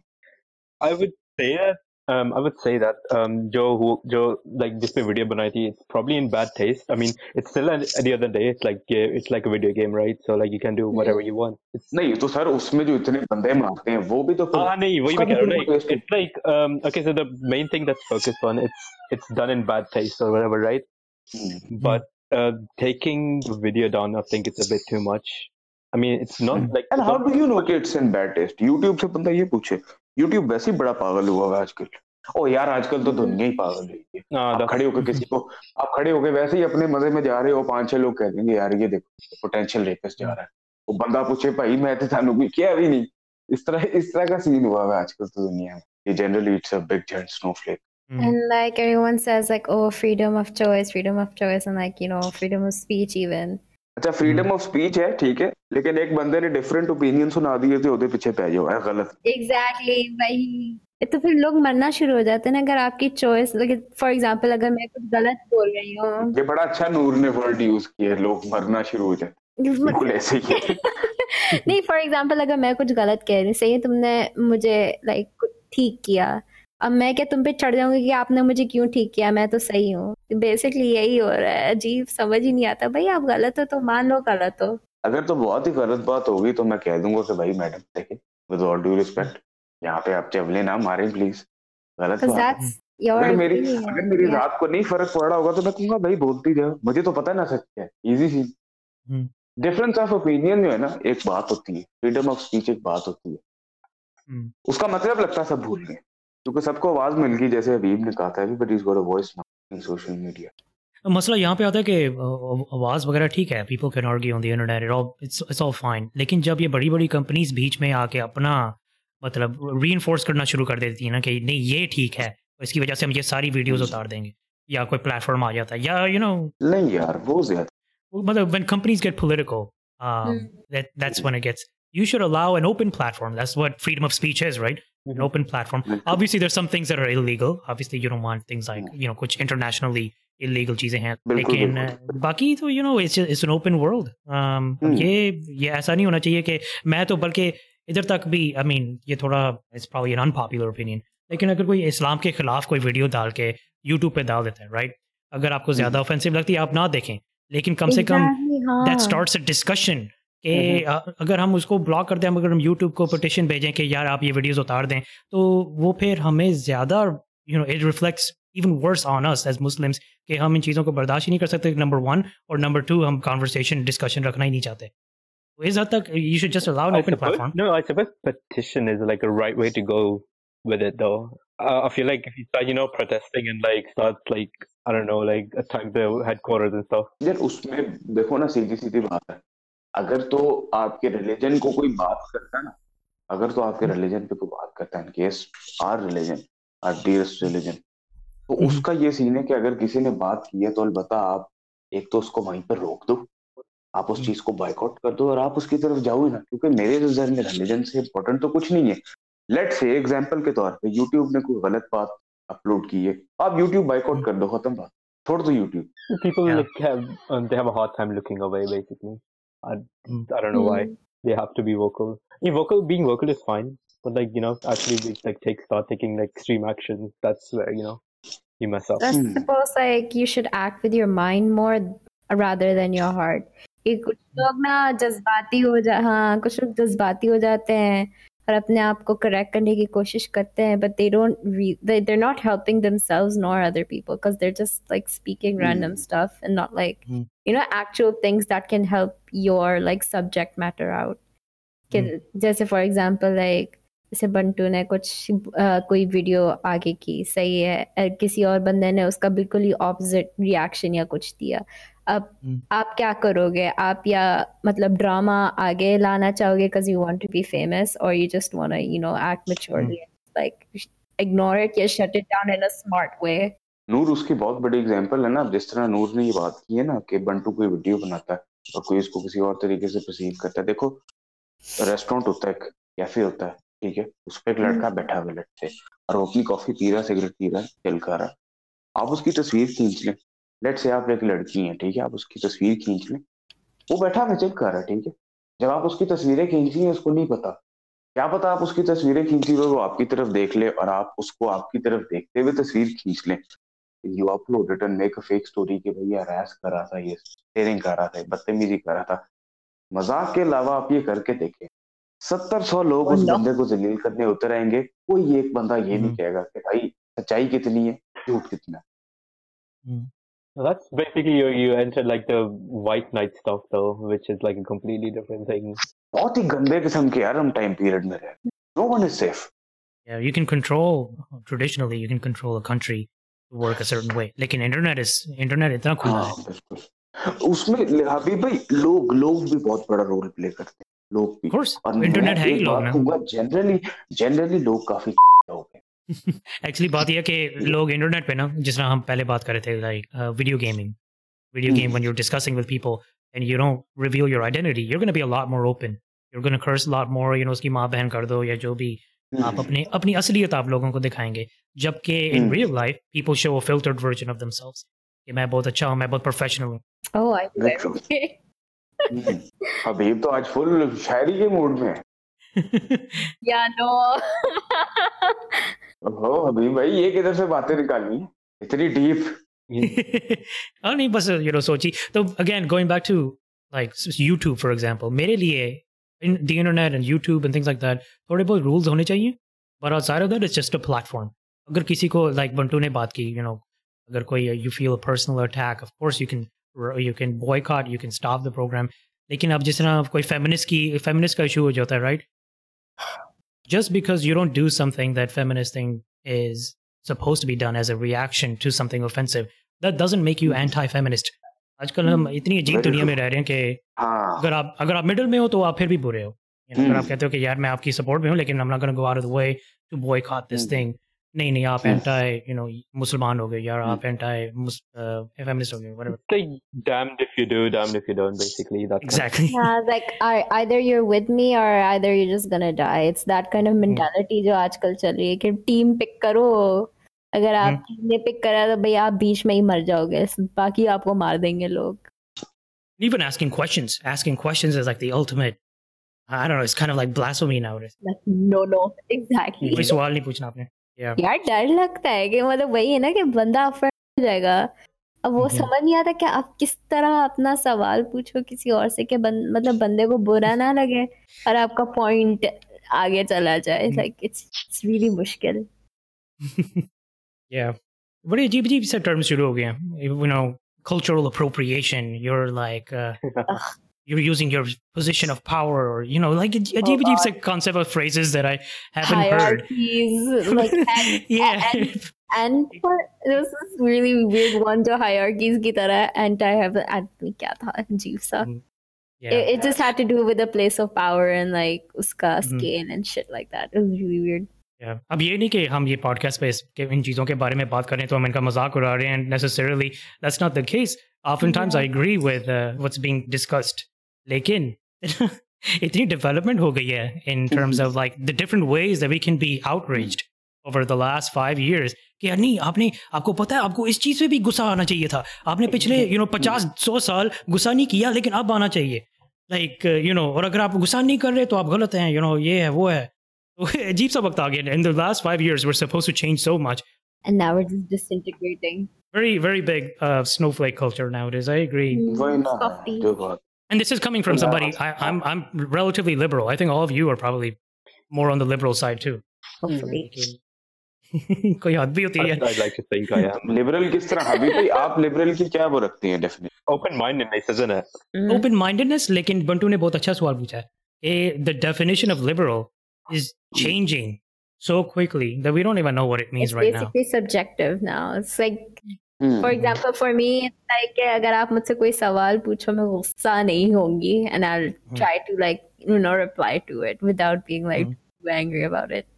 I would say that. Um, I would say that um, जो who जो like जिसपे वीडियो बनाई थी, it's probably in bad taste. I mean, it's still at the other day. It's like yeah, it's like a video game, right? So like you can do whatever you want. It's नहीं तो सर उसमें जो इतने बंदे मारते हैं वो भी तो फिर- हाँ नहीं वही उसका मैं कह भी रहा हूँ. फिर Like, taste- it's like um, okay, so the main thing that's focused on it's it's done in bad taste or whatever, right? Hmm, But uh, taking the video down, I think it's a bit too much. I mean, it's not Hmm. like And it's how not- do you know कि it's in bad taste? YouTube से बंदा ये पूछे. YouTube वैसे ही बड़ा पागल हुआ है आजकल. ओ यार, आजकल तो दुनिया ही पागल है. हाँ, आप that's- खड़े होकर किसी को, आप खड़े होकर वैसे ही अपने मजे में जा रहे हो, पांच छह लोग कह देंगे यार ये देखो पोटेंशियल रेपिस्ट जा रहा है. वो बंदा पूछे भाई मैं तो थानू कोई किया भी नहीं. इस तरह इस तरह का सीन हुआ है आजकल तो दुनिया में. ये generally it's a big giant snowflake. Hmm. And like everyone says like, oh, freedom of choice, freedom of choice, and like, you know, freedom of speech even. अच्छा, फ्रीडम ऑफ स्पीच है ठीक है, लेकिन एक बंदे ने डिफरेंट ओपिनियन सुना दिए थे, ਉਹਦੇ पीछे पै जाओ, है गलत. Exactly, वही. तो फिर लोग मरना शुरू हो जाते हैं ना, अगर आपकी चॉइस, फॉर एग्जांपल अगर मैं कुछ गलत बोल रही हूँ. ये बड़ा अच्छा नूर ने वर्ड यूज किया है, लोग मरना शुरू हो जाते. बिल्कुल ऐसे ही है. नहीं, फॉर एग्जांपल अगर मैं कुछ गलत कह रही हूँ, सही है, तुमने मुझे लाइक कुछ ठीक किया, अब मैं क्या तुम पे चढ़ जाऊंगी कि आपने मुझे क्यों ठीक किया, मैं तो सही हूँ. बेसिकली यही हो रहा है. अजीब, समझ ही नहीं आता. भाई आप गलत हो तो मान लो गलत हो. अगर तो बहुत ही गलत बात होगी तो मैं कह दूंगा कि भाई मैडम देखिए, विद ऑल ड्यू रिस्पेक्ट, यहाँ पे आप चवले ना मारें प्लीज. गलत Because बात है. that's your अगर मेरी opinion. अगर मेरी Yeah. रात को नहीं फर्क पड़ रहा होगा तो मैं कहूंगा भाई बोलती जाओ, मुझे तो पता ना सच क्या है. इजी सी. Hmm. डिफरेंस ऑफ ओपिनियन जो है ना, एक बात होती है. फ्रीडम ऑफ स्पीच एक बात होती है. Hmm. उसका मतलब लगता है सब भूल गए, क्योंकि सबको आवाज मिल गई. जैसे हबीब ने कहा था, everybody's got a voice now in social media. मसला यहाँ पे आता है कि अ, आवाज़ वगैरह ठीक है, people can argue on the internet, it all it's it's all fine. लेकिन जब ये बड़ी बड़ी कंपनीज बीच में आके अपना मतलब रीइंफोर्स करना शुरू कर देती है ना कि नहीं ये ठीक है, इसकी वजह से हम ये सारी वीडियोस उतार देंगे, या कोई प्लेटफॉर्म आ जाता है, या यू नो नहीं यार वो ज्यादा मतलब when companies get political, um, Hmm. that that's when it gets. You should allow an open platform. That's what freedom of speech is, right? An open platform. Obviously, there's some things that are illegal. Obviously, you don't want things like you know, कुछ internationally illegal चीजें हैं. बिल्कुल, लेकिन बिल्कुल, uh, बाकी तो you know, it's it's an open world. Um, अब Hmm. ये ये ऐसा नहीं होना चाहिए कि मैं तो बल्कि इधर तक भी, I mean, ये थोड़ा it's probably an unpopular opinion. लेकिन अगर कोई इस्लाम के खिलाफ कोई वीडियो डाल के YouTube पे डाल देता है, right? अगर आपको ज्यादा ऑफेंसिव लगती है आप ना देखें, लेकिन कम से कम Exactly, हाँ. that starts a discussion कि अ, अगर हम उसको ब्लॉक कर दें, अगर हम YouTube को पिटिशन भेजें कि यार आप ये वीडियोस उतार दें, तो वो फिर हमें ज़्यादा you know it reflects even worse on us as Muslims कि हम इन चीज़ों को बर्दाश्त ही नहीं कर सकते, नंबर वन, और नंबर टू हम कॉन्वर्सेशन डिस्कशन रखना ही नहीं चाहते. तो इस हद तक you should just allow an I open suppose, platform. no, I suppose petition is like a right way to go with it, though. Uh, I feel like if you start, you know, protesting and like start like I don't know, like attack the headquarters and stuff. यार उसमें देखो ना सीधी सीधी बात है, अगर तो आपके रिलीजन को कोई बात करता है ना, अगर तो आपके रिलीजन पे कोई बात करता है, in case are religion, are dearest religion, तो हम्म। उसका ये सीन है कि अगर किसी ने बात की है तो अलबत्ता आप एक तो उसको वहीं पर रोक दो, आप उस चीज को बाइकआउट कर दो और आप उसकी तरफ जाओ ही ना, क्योंकि मेरे नजर में रिलीजन से इम्पोर्टेंट तो कुछ नहीं है. लेट से एग्जांपल के तौर पे यूट्यूब ने कोई गलत बात अपलोड की है, आप यूट्यूब बाइकआउट कर दो, खत्म बात, छोड़ दो YouTube. People Yeah. like have um, they have a hard time looking away, basically. I, I don't know why Hmm. they have to be vocal. I mean, vocal being vocal is fine, but like you know, actually we, like take start taking like extreme actions. That's where you know you mess up. I Hmm. suppose like you should act with your mind more rather than your heart. कि कुछ लोग ना जज्बाती हो जा हाँ कुछ लोग जज्बाती हो जाते हैं और अपने आप को करेक्ट करने की कोशिश करते हैं, but they don't re- they they're not helping themselves nor other people because they're just like speaking random Hmm. stuff and not like Hmm. you know actual things that can help your like subject matter out. कि जैसे फॉर एग्जांपल लाइक जैसे बंटू ने कुछ अ, कोई वीडियो आगे की सही है, अ, किसी और बंदे ने उसका बिल्कुल ही ऑपोजिट रिएक्शन या कुछ दिया. अब हम्म। आप क्या करोगे? आप या मतलब ड्रामा आगे लाना चाहोगे because you want to be famous, और you just want to you know act maturely, like ignore it या shut it down in a smart way. Noor उसकी बहुत बड़ी एग्जांपल है ना. जिस तरह नूर ने ये बात की है ना कि बंटू कोई वीडियो बनाता है और कोई इसको किसी और तरीके से परसीव करता है. देखो रेस्टोरेंट होता है, कैफे होता है, ठीक है, उस पर एक लड़का बैठा हुआ लेट से और वो अपनी कॉफी पी रहा, सिगरेट पी रहा, चिल कर रहा. आप उसकी तस्वीर खींच लें, लेट से आप एक लड़की हैं, ठीक है, आप उसकी तस्वीर खींच लें, वो बैठा हुआ चिल कर रहा है, ठीक है. जब आप उसकी तस्वीरें खींची हैं उसको नहीं पता, क्या पता आप उसकी तस्वीरें खींची हुई वो आपकी तरफ देख ले और आप उसको आपकी तरफ देखते हुए तस्वीर खींच लें. You upload it and make a fake story कि भैया रैस कर रहा था, ये शेयरिंग कर रहा था, बदतमीजी कर रहा था. मजाक के अलावा आप ये करके देखें, सत्तर सौ लोग उस Oh, no. बंदे को जलील करने उतर आएंगे, कोई एक बंदा ये नहीं हम्म। कहेगा कि भाई सच्चाई कितनी है, झूठ कितना है. Well, that's basically you you entered like the white knight stuff though, which is like a completely different thing. बहुत ही गंदे किस्म के यार हम टाइम पीरियड में रहे. No one is safe. Yeah, you can control traditionally. You can control a country to work a certain way. लेकिन इंटरनेट इस इंटरनेट इतना खुला है. हाँ बिल्कुल. उसमें हबीब भाई लोग लोग भी बहुत बड़ा रोल प्ले करते हैं, लोग भी. Of course, और मैं इंटरनेट है ही एक लोग बात ना. कहूंगा, जनरली जनरली लोग काफी हो गए. एक्चुअली बात यह है कि लोग इंटरनेट पे ना, जिस तरह हम पहले बात कर रहे थे, like video gaming video game when you are discussing with people and you don't reveal your identity, you are gonna be a lot more open, you are gonna curse a lot more, you know, उसकी माँ बहन कर दो या जो भी, आप अपने अपनी असलियत आप लोगों को दिखाएंगे. जबकि in hmm. Real life people show a filtered version of themselves कि मैं बहुत अच्छा हूँ, मैं बहुत प्रोफेशनल हूँ. Oh, I do That's true. every day. हबीब तो आज फुल शायरी के मूड में है. Yeah, no. हो हबीब भाई, ये किधर से बातें निकालनी है इतनी डीप. हाँ नहीं बस यू नो सोची. तो again going back to like YouTube for example, मेरे लिए in the internet and YouTube and things like that थोड़े बहुत रूल्स होने चाहिए, but outside of that it's just a platform. अगर किसी को लाइक बंटू ने बात की, यू नो, अगर कोई you feel a personal attack, of course you can you can boycott, you can stop the program. लेकिन अब जिस तरह कोई फेमिनिस्ट की फेमिनिस्ट का इशू हो जाता है, right, just because you don't do something that feminist thing is supposed to be done as a reaction to something offensive, that doesn't make you anti-feminist. आजकल हम इतनी अजीब Very दुनिया में true. रह रहे हैं कि हाँ अगर आप अगर आप मिडिल में हो तो आप फिर भी बुरे हो. You know, अगर आप हम्म कहते हो कि यार मैं आपकी सपोर्ट में हूँ लेकिन I'm not gonna go out of the way to boycott this hmm thing. नहीं नहीं आप हम्म एंटी यू नो मुसलमान हो गए यार हम्म आप एंटी फेमिनिस्ट हो गए whatever. It's like damned if you do, damned if you don't. Basically, that kind of. Exactly. Yeah, like I, either you're with me or either you're just gonna die. It's that kind of mentality जो आजकल चल रही है कि टीम पिक करो, अगर आप Mhm. टीम ने पिक करा तो भाई आप बीच में ही मर जाओगे, बाकी आपको मार देंगे लोग. Even asking questions, asking questions is like the ultimate. I don't know. It's kind of like blasphemy nowadays. Like, no no exactly. कोई सवाल नहीं पूछना आपने. Yeah. यार डर लगता है कि मतलब वही है ना कि बंदा अफर हो जाएगा. अब वो Mhm. समझ नहीं आता कि आप किस तरह अपना सवाल पूछो किसी और से कि बन, मतलब बंदे को बुरा ना लगे और आपका पॉइंट आगे चला जाए. Mhm. Like it's it's really मुश्किल. Yeah. बड़े अजीब अजीब से टर्म शुरू हो गए हैं. You know, cultural appropriation. You're like uh, you're using your position of power, or you know, like अजीब अजीब से concept of phrases that I haven't heard. Hierarchies, like and, Yeah. and, and for this is really weird one जो hierarchies की तरह anti have आदमी क्या था अजीब सा. Yeah. It, it just had to do with the place of power and like उसका Mhm. scale and shit like that. It was really weird. Yeah. अब ये नहीं कि हम ये पॉडकास्ट पे इस- के इन चीज़ों के बारे में बात करें तो हम इनका मजाक उड़ा रहे हैं. Necessarily, that's not the case. Oftentimes, I agree with uh, what's being discussed. लेकिन इतनी development हो गई है in terms of like the different ways that we can be outraged over the last five years. कि यार नहीं आपने आपको पता है आपको इस चीज़ पे भी गुस्सा आना चाहिए था. आपने पिछले you know पचास सौ साल गुस्सा नहीं किया लेकिन अब आना चाहिए. Like uh, you know और अगर आप गुस्सा नहीं कर रहे तो आप गलत हैं. You know ये है वो है. अजीब सा वक्त आ गया. In the last five years, we're supposed to change so much. And now we're just disintegrating. Very, very big uh, snowflake culture nowadays. I agree. वही ना Softy. जो बात And this is coming from somebody. I, I'm, I'm relatively liberal. I think all of you are probably more on the liberal side too. Hopefully. कोई हद भी होती है. I'd like to think I am. Liberal किस तरह हबीब भाई आप लिबरल की क्या वो रखती हैं definition? Open-mindedness, isn't it? Mm. Open-mindedness. लेकिन बंटू ने बहुत अच्छा सवाल पूछा है. Eh, the definition of liberal is changing so quickly that we don't even know what it means It's right now. basically subjective now. It's like, hmm for example, for me, it's like कि अगर आप मुझसे कोई सवाल पूछो मैं गुस्सा नहीं होंगी and I'll try to like you know reply to it without being like Mhm. too angry about it.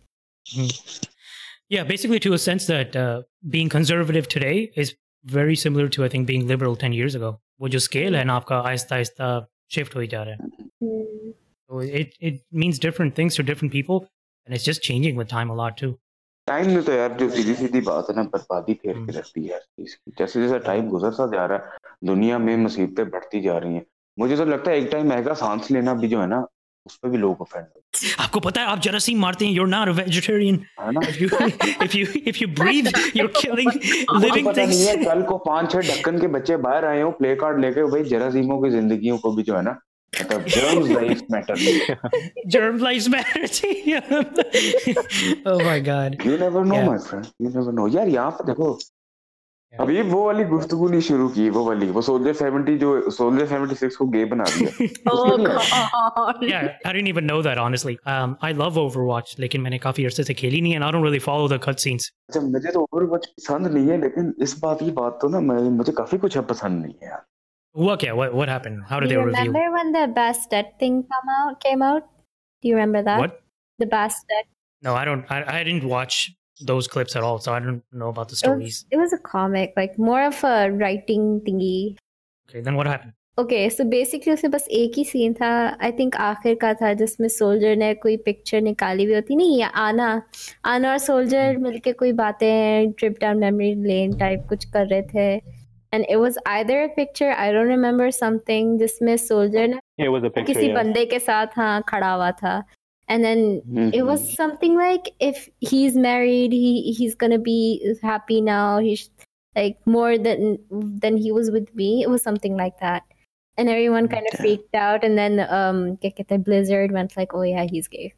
Yeah, basically to a sense that uh, being conservative today is very similar to I think being liberal ten years ago. वो जो scale है ना आपका आहिस्ता आहिस्ता shift हो ही जा रहा है. Mm. So it it means different things to different people, and it's just changing with time a lot too. Time ने तो यार जो सीधी सीधी बात है ना बर्बादी फेर के रखती है इसकी. जैसे जैसे टाइम गुजरता जा रहा है दुनिया में मुसीबतें बढ़ती जा रही हैं. मुझे तो लगता है एक टाइम आएगा सांस लेना भी जो है ना उस पर भी लोग ऑफेंड होंगे. आपको पता है आप जरासीम मारते हैं. You're not a vegetarian. है ना? If you if you if you breathe, you're killing मुझे living पता नहीं है things. कल को पांच छह ढक्कन के बच्चे बाहर आए हो प्ले कार्ड लेके भाई जरासीमों की जिंदगियों को भी जो है ना मतलब germs life matter. Germ lives matter. Oh my god. You never know Yeah. My friend you never know. यार यहाँ पे देखो अभी वो वाली गुफ्तगू नहीं शुरू की. वो वाली वो सोल्जर सेवेंटी जो सोल्जर सेवेंटी सिक्स को गे बना दिया. Oh god. Yeah, I didn't even know that honestly. Um, I love Overwatch, लेकिन मैंने काफी अरसे से खेली नहीं है, and I don't really follow the cutscenes. अच्छा मुझे तो ओवरवॉच पसंद नहीं है लेकिन इस बात की बात तो ना मैं मुझे काफी कुछ अब पसंद नहीं है यार. हुआ क्या? What what happened? How Do did you they reveal? remember when the Bastet thing come out came out? Do you remember that? What? The Bastet. No, I don't. I, I didn't watch those clips at all, so I don't know about the It stories. was, it was a comic, like more of a writing thingy. Okay, then what happened? Okay, so basically उसमें बस एक ही सीन था. I think आखिर का था जिसमें सोल्जर ने कोई पिक्चर निकाली हुई होती नहीं या आना आना और सोल्जर मिलके कोई बातें trip down memory lane type कुछ कर रहे थे. And it was either a picture, I don't remember something जिसमें सोल्जर ने It was a picture. किसी Yeah. बंदे के साथ हाँ खड़ा हुआ था. And then it was something like if he's married, he he's gonna be happy now. He's like more than than he was with me. It was something like that, and everyone kind of freaked out. And then um, क्या कहते हैं, Blizzard went like, "Oh yeah, he's gay."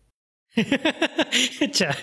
अच्छा.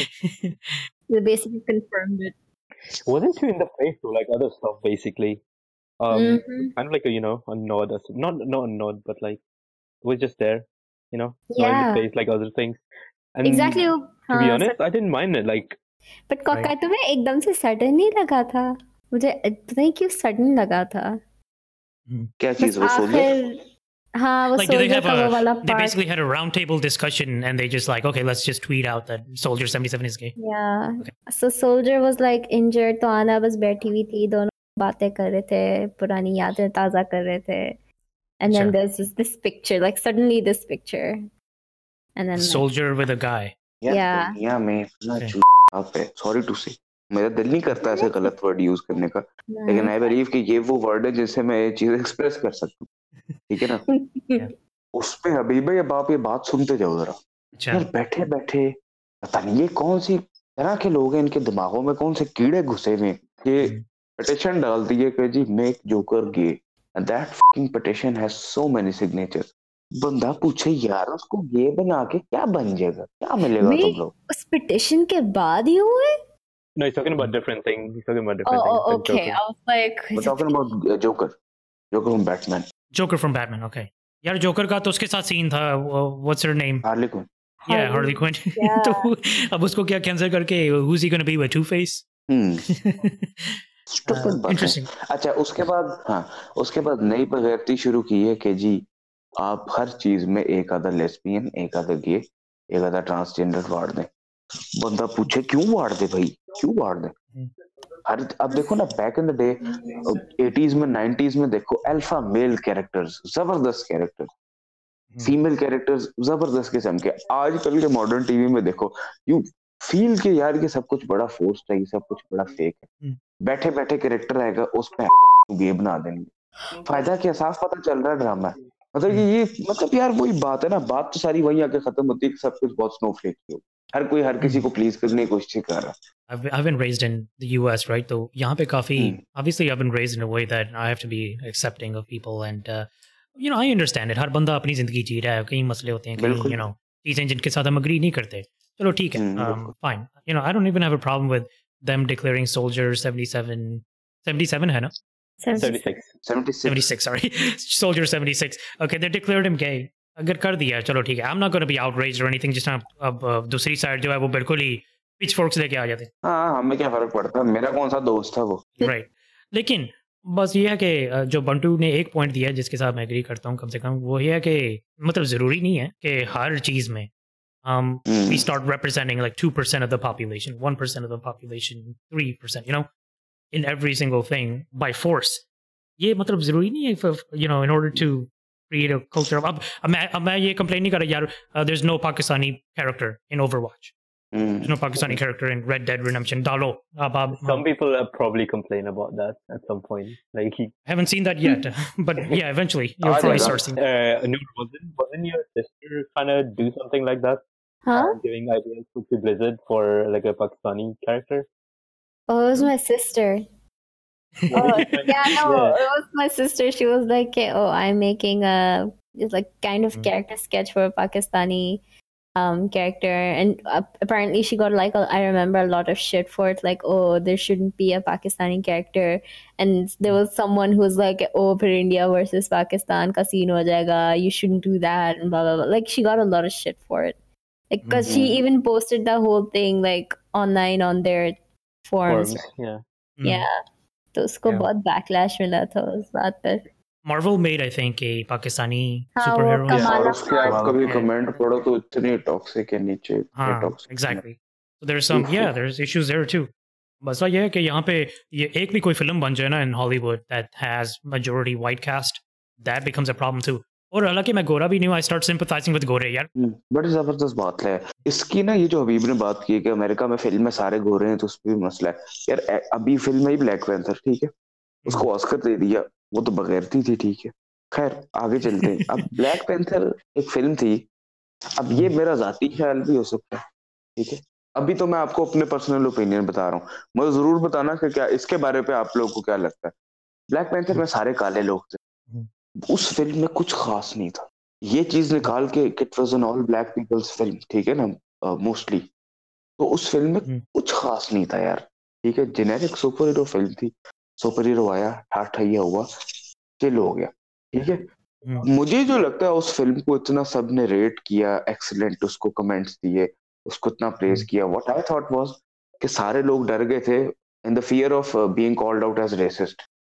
They basically confirmed it. Wasn't too in the face to like other stuff basically. Um, Mhm. kind of like a you know a nod, or some- not not a nod, but like it was just there, you know, not in Yeah. the face like other things. And Exactly. वो- To be हाँ, honest, I didn't mind it. Like but कोका तुम्हें एकदम से सडन नहीं लगा था. मुझे पता नहीं क्यों सडन लगा था. क्या बस चीज वो सोल्जर आखिर हाँ वो Like, do they soldier have का वो a? वाला They part. basically had a roundtable discussion, and they just like, okay, let's just tweet out that Soldier seventy-seven is gay. Yeah. Okay. So soldier was like injured, तो आना बस बैठी हुई थी, दोनों बातें कर रहे थे, पुरानी यादें ताज़ा कर रहे थे. And then Sure. there's just this picture, like suddenly this picture. And then A like, soldier with a guy. यार Yeah. दुनिया में इतना Okay. चूप है, सॉरी टू से, मेरा दिल नहीं करता ऐसे गलत वर्ड यूज करने का, लेकिन nah. आई बिलीव कि ये वो वर्ड है जिससे मैं ये चीज एक्सप्रेस कर सकता हूँ, ठीक है ना. उसमें अभी भाई अब आप ये बात सुनते जाओ जरा. अच्छा. यार बैठे बैठे पता नहीं ये कौन सी तरह के लोग हैं, इनके दिमागों में कौन से कीड़े घुसे हुए हैं, ये हम्म. पिटिशन डाल दी है कि जी make Joker gay, and that fucking petition has so many signatures. बंदा पूछे यार उसको गे बना के क्या बन जाएगा, क्या मिलेगा Wait, तुम लोग. उस petition के बाद ही हुए? No, he's talking about different thing. He's talking about different Oh, things. oh, than okay. Joker. I was like, We're talking about Joker, Joker from Batman, Joker from Batman. Okay. यार जोकर का तो उसके साथ सीन था. What's her name? Harley Quinn. Yeah, Harley Quinn. Yeah. तो अब उसको क्या कैंसिल करके who's he gonna be with Two-Face? Hmm Stupid बात है. Interesting. अच्छा उसके बाद हाँ उसके बाद नई बगैरती शुरू की है कि जी आप हर चीज में एक आधा लेस्बियन, एक आधा गे, एक आधा ट्रांसजेंडर वाड़ दें. बंदा पूछे क्यों वाड़ दे भाई, क्यों वाड़ दे. हर अब देखो ना back in the day eighties में नाइंटीज़ में देखो अल्फा मेल कैरेक्टर्स जबरदस्त कैरेक्टर, फीमेल कैरेक्टर्स जबरदस्त किस्म के. आजकल के मॉडर्न टीवी में देखो यू फील के यार ये सब कुछ बड़ा फोर्स्ड है, ये सब कुछ बड़ा फेक है. बैठे बैठे कैरेक्टर आएगा उस पे गे बना देंगे. फायदा क्या, साफ पता चल रहा है ड्रामा है. मतलब ये ये मतलब यार वही बात है ना, बात तो सारी वही आके खत्म होती है कि सब कुछ बहुत स्नोफ्लेक की हो, हर कोई हर किसी को प्लीज करने की कोशिश कर रहा है. I've, I've been raised in the U S, right? तो यहाँ पे काफी Hmm. obviously I've been raised in a way that I have to be accepting of people and uh, you know I understand it. हर बंदा अपनी जिंदगी जी रहा है, कई मसले होते हैं, कई बिल्कुल. you know चीजें जिनके साथ हम agree नहीं करते. चलो ठीक है, Hmm, um, fine. You know I don't even have a problem with them declaring Soldier seventy-seven, seventy-seven है ना? seventy-six. seventy-six. seventy-six, sorry. Soldier seventy-six. Okay, they declared him gay. अगर कर दिया चलो ठीक है. I'm not going to be outraged or anything. जिस तरह अब अब दूसरी साइड जो है वो बिल्कुल ही पिच फोर्क्स लेके आ जाते हैं. हाँ हमें क्या फर्क पड़ता है, मेरा कौन सा दोस्त था वो. राइट. लेकिन बस ये है कि अ, जो बंटू ने एक पॉइंट दिया जिसके साथ मैं एग्री करता हूँ कम से कम, वो ये है कि मतलब ज़रूरी नहीं है कि हर चीज़ में um, Hmm. we start representing like two percent of the population, one percent of the population, three percent, you know, in every single thing by force. ये मतलब ज़रूरी नहीं है for, you know, in order to create a culture of, अब अब मैं अब मैं ये कंप्लेन नहीं कर रहा यार, uh, there's no Pakistani character in Overwatch. Hmm. There's no Pakistani character in Red Dead Redemption. डालो. अब आप Some people uh, probably complain about that at some point. Like he, haven't seen that yet, but yeah, eventually you'll Ah, probably yeah. start seeing. uh, no, wasn't wasn't your sister kind of do something like that? huh? Uh, giving ideas to Blizzard for like a Pakistani character. Oh, it was my sister. Oh, yeah, no, Yeah. it was my sister. She was like, "Oh, I'm making a it's like kind of Mm. character sketch for a Pakistani um character," and uh, apparently she got like a, I remember a lot of shit for it, like, "Oh, there shouldn't be a Pakistani character," and there was someone who was like, "Oh, for India versus Pakistan ka scene ho jayega, you shouldn't do that," and blah blah blah. Like she got a lot of shit for it, like because she Mhm. even posted the whole thing like online on their forums. Forms, yeah. Mm. Yeah. तो उसको Yeah. बहुत बैकलैश मिला था उस बात पर. Marvel made, I think, a Pakistani हाँ, वो superhero. यार कमाल उसके आप Well, कभी yeah. कमेंट पढ़ो तो इतनी टॉक्सिक है नीचे, इतने हाँ, toxic. exactly. So there's some, Oof. yeah, there's issues there too. बस ये है कि यहाँ पे ये एक भी कोई फिल्म बन जाए ना in Hollywood that has majority white cast, that becomes a problem too. और हालांकि मैं गोरा भी नहीं हूँ, I start sympathizing with गोरे यार. बड़ी जबरदस्त बात है इसकी ना. ये जो हबीब ने बात की है कि अमेरिका में फिल्म में सारे गोरे हैं तो उस पर भी मसला है यार. ए- अभी फिल्म में ही ब्लैक पैंथर, ठीक है, उसको ऑस्कर दे दिया, वो तो बगैरती थी, ठीक है. खैर आगे चलते हैं. अब ब्लैक पैंथर एक फिल्म थी, अब ये मेरा जाती ख्याल भी हो सकता है, ठीक है. अभी तो मैं आपको अपने पर्सनल ओपिनियन बता रहा हूँ, मुझे जरूर बताना कि क्या इसके बारे पे आप लोगों को क्या लगता है. ब्लैक पैंथर में सारे काले लोग थे, उस फिल्म में कुछ खास नहीं था. ये चीज निकाल के it was an all black people's film, ठीक है ना, मोस्टली तो उस फिल्म में हम्म. कुछ खास नहीं था यार, ठीक है. जेनेरिक सुपर हीरो फिल्म थी, सुपर हीरो आया, ठाठैया हुआ, चिल हो गया, ठीक है. हम्म. मुझे जो लगता है उस फिल्म को इतना सबने रेट किया, एक्सीलेंट उसको कमेंट्स दिए, उसको इतना प्रेज हम्म. किया. व्हाट आई थॉट वाज कि सारे लोग डर गए थे in the fear of being called out as racist,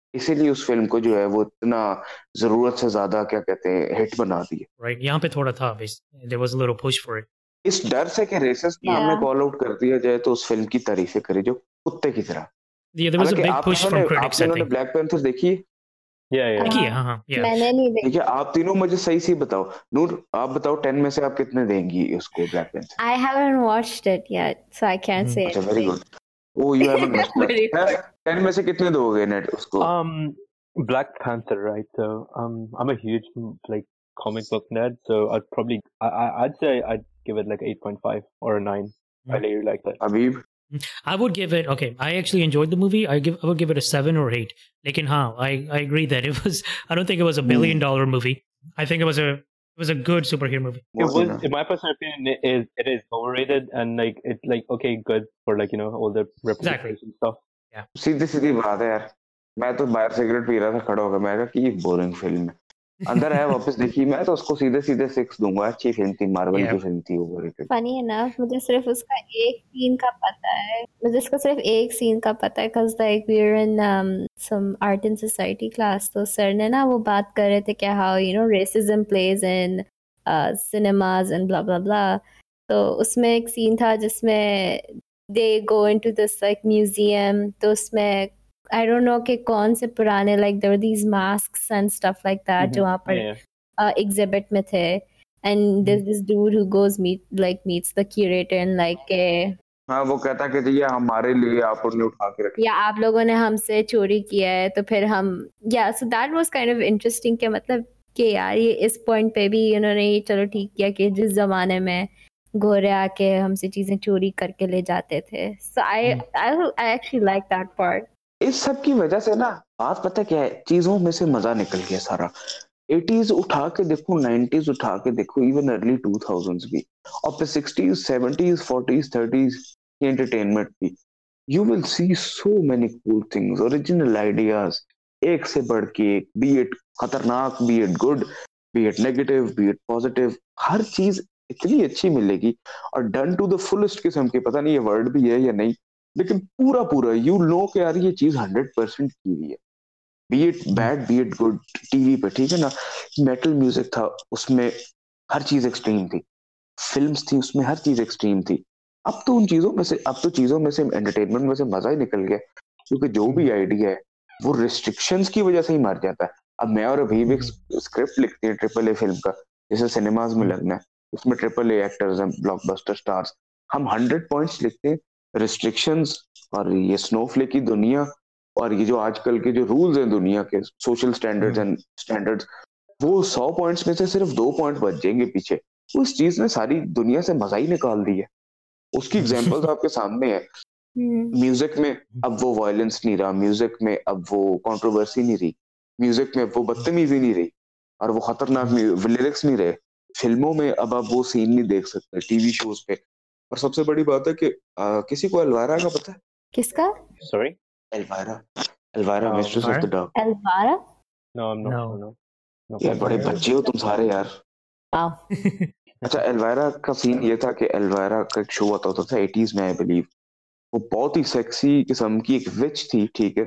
इसीलिए उस फिल्म को जो है वो इतना जरूरत से ज्यादा क्या कहते हैं हिट बना दी है। राइट, यहाँ पे थोड़ा था, there was a little push for it. इस डर से कि रेसिस्ट ना Yeah. हमें कॉल आउट कर दिया जाए तो उस फिल्म की तारीफें करी जो कुत्ते की तरह। Yeah, there was a हालांकि big आप push लोगों from ने critics, आप I लोगों ने think. ब्लैक पैंथर देखी है? Yeah, yeah. देखिए, हाँ हाँ, yeah. मैंने नहीं ठीक देखी। है, आप तीनों मुझे सही सही बताओ। नूर आप बताओ टेन में से आप कितने देंगी उसको Black Panther? I haven't watched it yet, so I can't say अच्छा very anything. Good. Oh you haven't watched Very it. Ten में से कितने दोगे नेट उसको? Um, Black Panther, right? So, um, I'm a huge like comic book nerd, so I'd probably, I, I- I'd say I'd give it like eight point five or a nine. I really like that. अबीब? I would give it, okay, I actually enjoyed the movie. I give I would give it a seven or eight. Lekin हाँ, I I agree that it was, I don't think it was a billion dollar movie. I think it was a it was a good superhero movie. It Was was, it? in my personal opinion, it is it is overrated and like it like okay good for like you know all the representation stuff. सीधी सीधी बात है यार। मैं तो बाहर सिगरेट पी रहा था, खड़ा होकर मैं कहा कि बोरिंग फिल्म है। अंदर आया वापस देखी, मैं तो उसको सीधे सीधे सिक्स दूंगा। अच्छी फिल्म थी, मार्वल Yeah. की फिल्म थी, ओवररेटेड। Funny enough, मुझे सिर्फ उसका एक सीन का पता है। मुझे इसका सिर्फ एक सीन का पता है, cause like we were in um, some art and society class, तो सर ने ना वो बात कर रहे थे कि how you know racism plays in uh, cinemas and blah blah blah. तो उसमें एक सीन था जिसमें they go into this like museum, तो उसमें I don't know कि कौन से पुराने like there were these masks and stuff like that जो वहाँ पर Yeah. uh, exhibit में थे. And there's this dude who goes meet like meets the curator and like eh, हाँ वो कहता कि जी ये हमारे लिए आप उन्हें उठा के रखिए। या आप लोगों ने हमसे चोरी किया है तो फिर हम या so that was kind of interesting कि मतलब कि यार ये इस पॉइंट पे भी उन्होंने ये चलो ठीक किया कि जिस जमाने में गोरे आके हमसे चीजें चोरी करके ले जाते थे. So I I I actually like that part. इस सब की वजह से ना बात पता क्या है, चीजों में से मजा निकल गया सारा। एटीज़ उठा के देखो, नाइंटीज़ उठा के देखो, इवन अर्ली टू थाउज़ेंड्स भी, और फिर सिक्सटीज़, सेवेंटीज़, फोर्टीज़, थर्टीज़ की एंटरटेनमेंट भी। You will see so many cool things, original ideas, एक से बढ़ के एक, बी इट खतरनाक, be it good, be it negative, be it positive, हर चीज इतनी अच्छी मिलेगी और डन टू द फुलेस्ट किस्म की। पता नहीं ये वर्ड भी है या नहीं, लेकिन पूरा पूरा यू नो कि यार ये चीज हंड्रेड परसेंट की हुई है। Be it bad, be it good, TV पे ठीक है ना, मेटल म्यूजिक था उसमें, हर चीज एक्सट्रीम थी, फिल्म्स थी उसमें, हर चीज एक्सट्रीम थी। अब तो उन चीजों में से अब तो चीजों में से एंटरटेनमेंट में से मजा ही निकल गया, क्योंकि जो भी आइडिया है वो रिस्ट्रिक्शंस की वजह से ही मर जाता है। अब मैं और अभी एक स्क्रिप्ट लिखते हैं ट्रिपल ए फिल्म का, जैसे सिनेमाज में लगना है, उसमें ट्रिपल ए एक्टर्स हैं, ब्लॉकबस्टर स्टार्स, हम हंड्रेड पॉइंट्स लिखते हैं, रिस्ट्रिक्शंस और ये स्नोफ्लेक की दुनिया और ये जो आजकल के जो रूल्स हैं दुनिया के, सोशल स्टैंडर्ड्स एंड स्टैंडर्ड्स, वो सौ पॉइंट्स में से सिर्फ दो पॉइंट बच जाएंगे पीछे। उस चीज ने सारी दुनिया से मजा ही निकाल दी है। उसकी एग्जांपल्स आपके सामने है। म्यूजिक में अब वो वायलेंस नहीं रहा, म्यूजिक में अब वो कंट्रोवर्सी नहीं रही, म्यूजिक में वो बदतमीजी नहीं रही और वो खतरनाक लिरिक्स नहीं रहे। फिल्मों में अब आप वो सीन नहीं देख सकते, टीवी शोज पे। और सबसे बड़ी बात है कि आ, किसी को एल्वायरा का पता है? किसका? Sorry? Elvira, Elvira No. Mistress of the dark. Elvira? No, I'm not. No. No. No. यार बड़े बच्चे हो तुम सारे यार। वाओ. अच्छा, एल्वायरा का सीन ये था कि एल्वायरा का एक शो आता था एटीज़ में आई बिलीव, वो बहुत ही सेक्सी किस्म की एक विच थी, ठीक है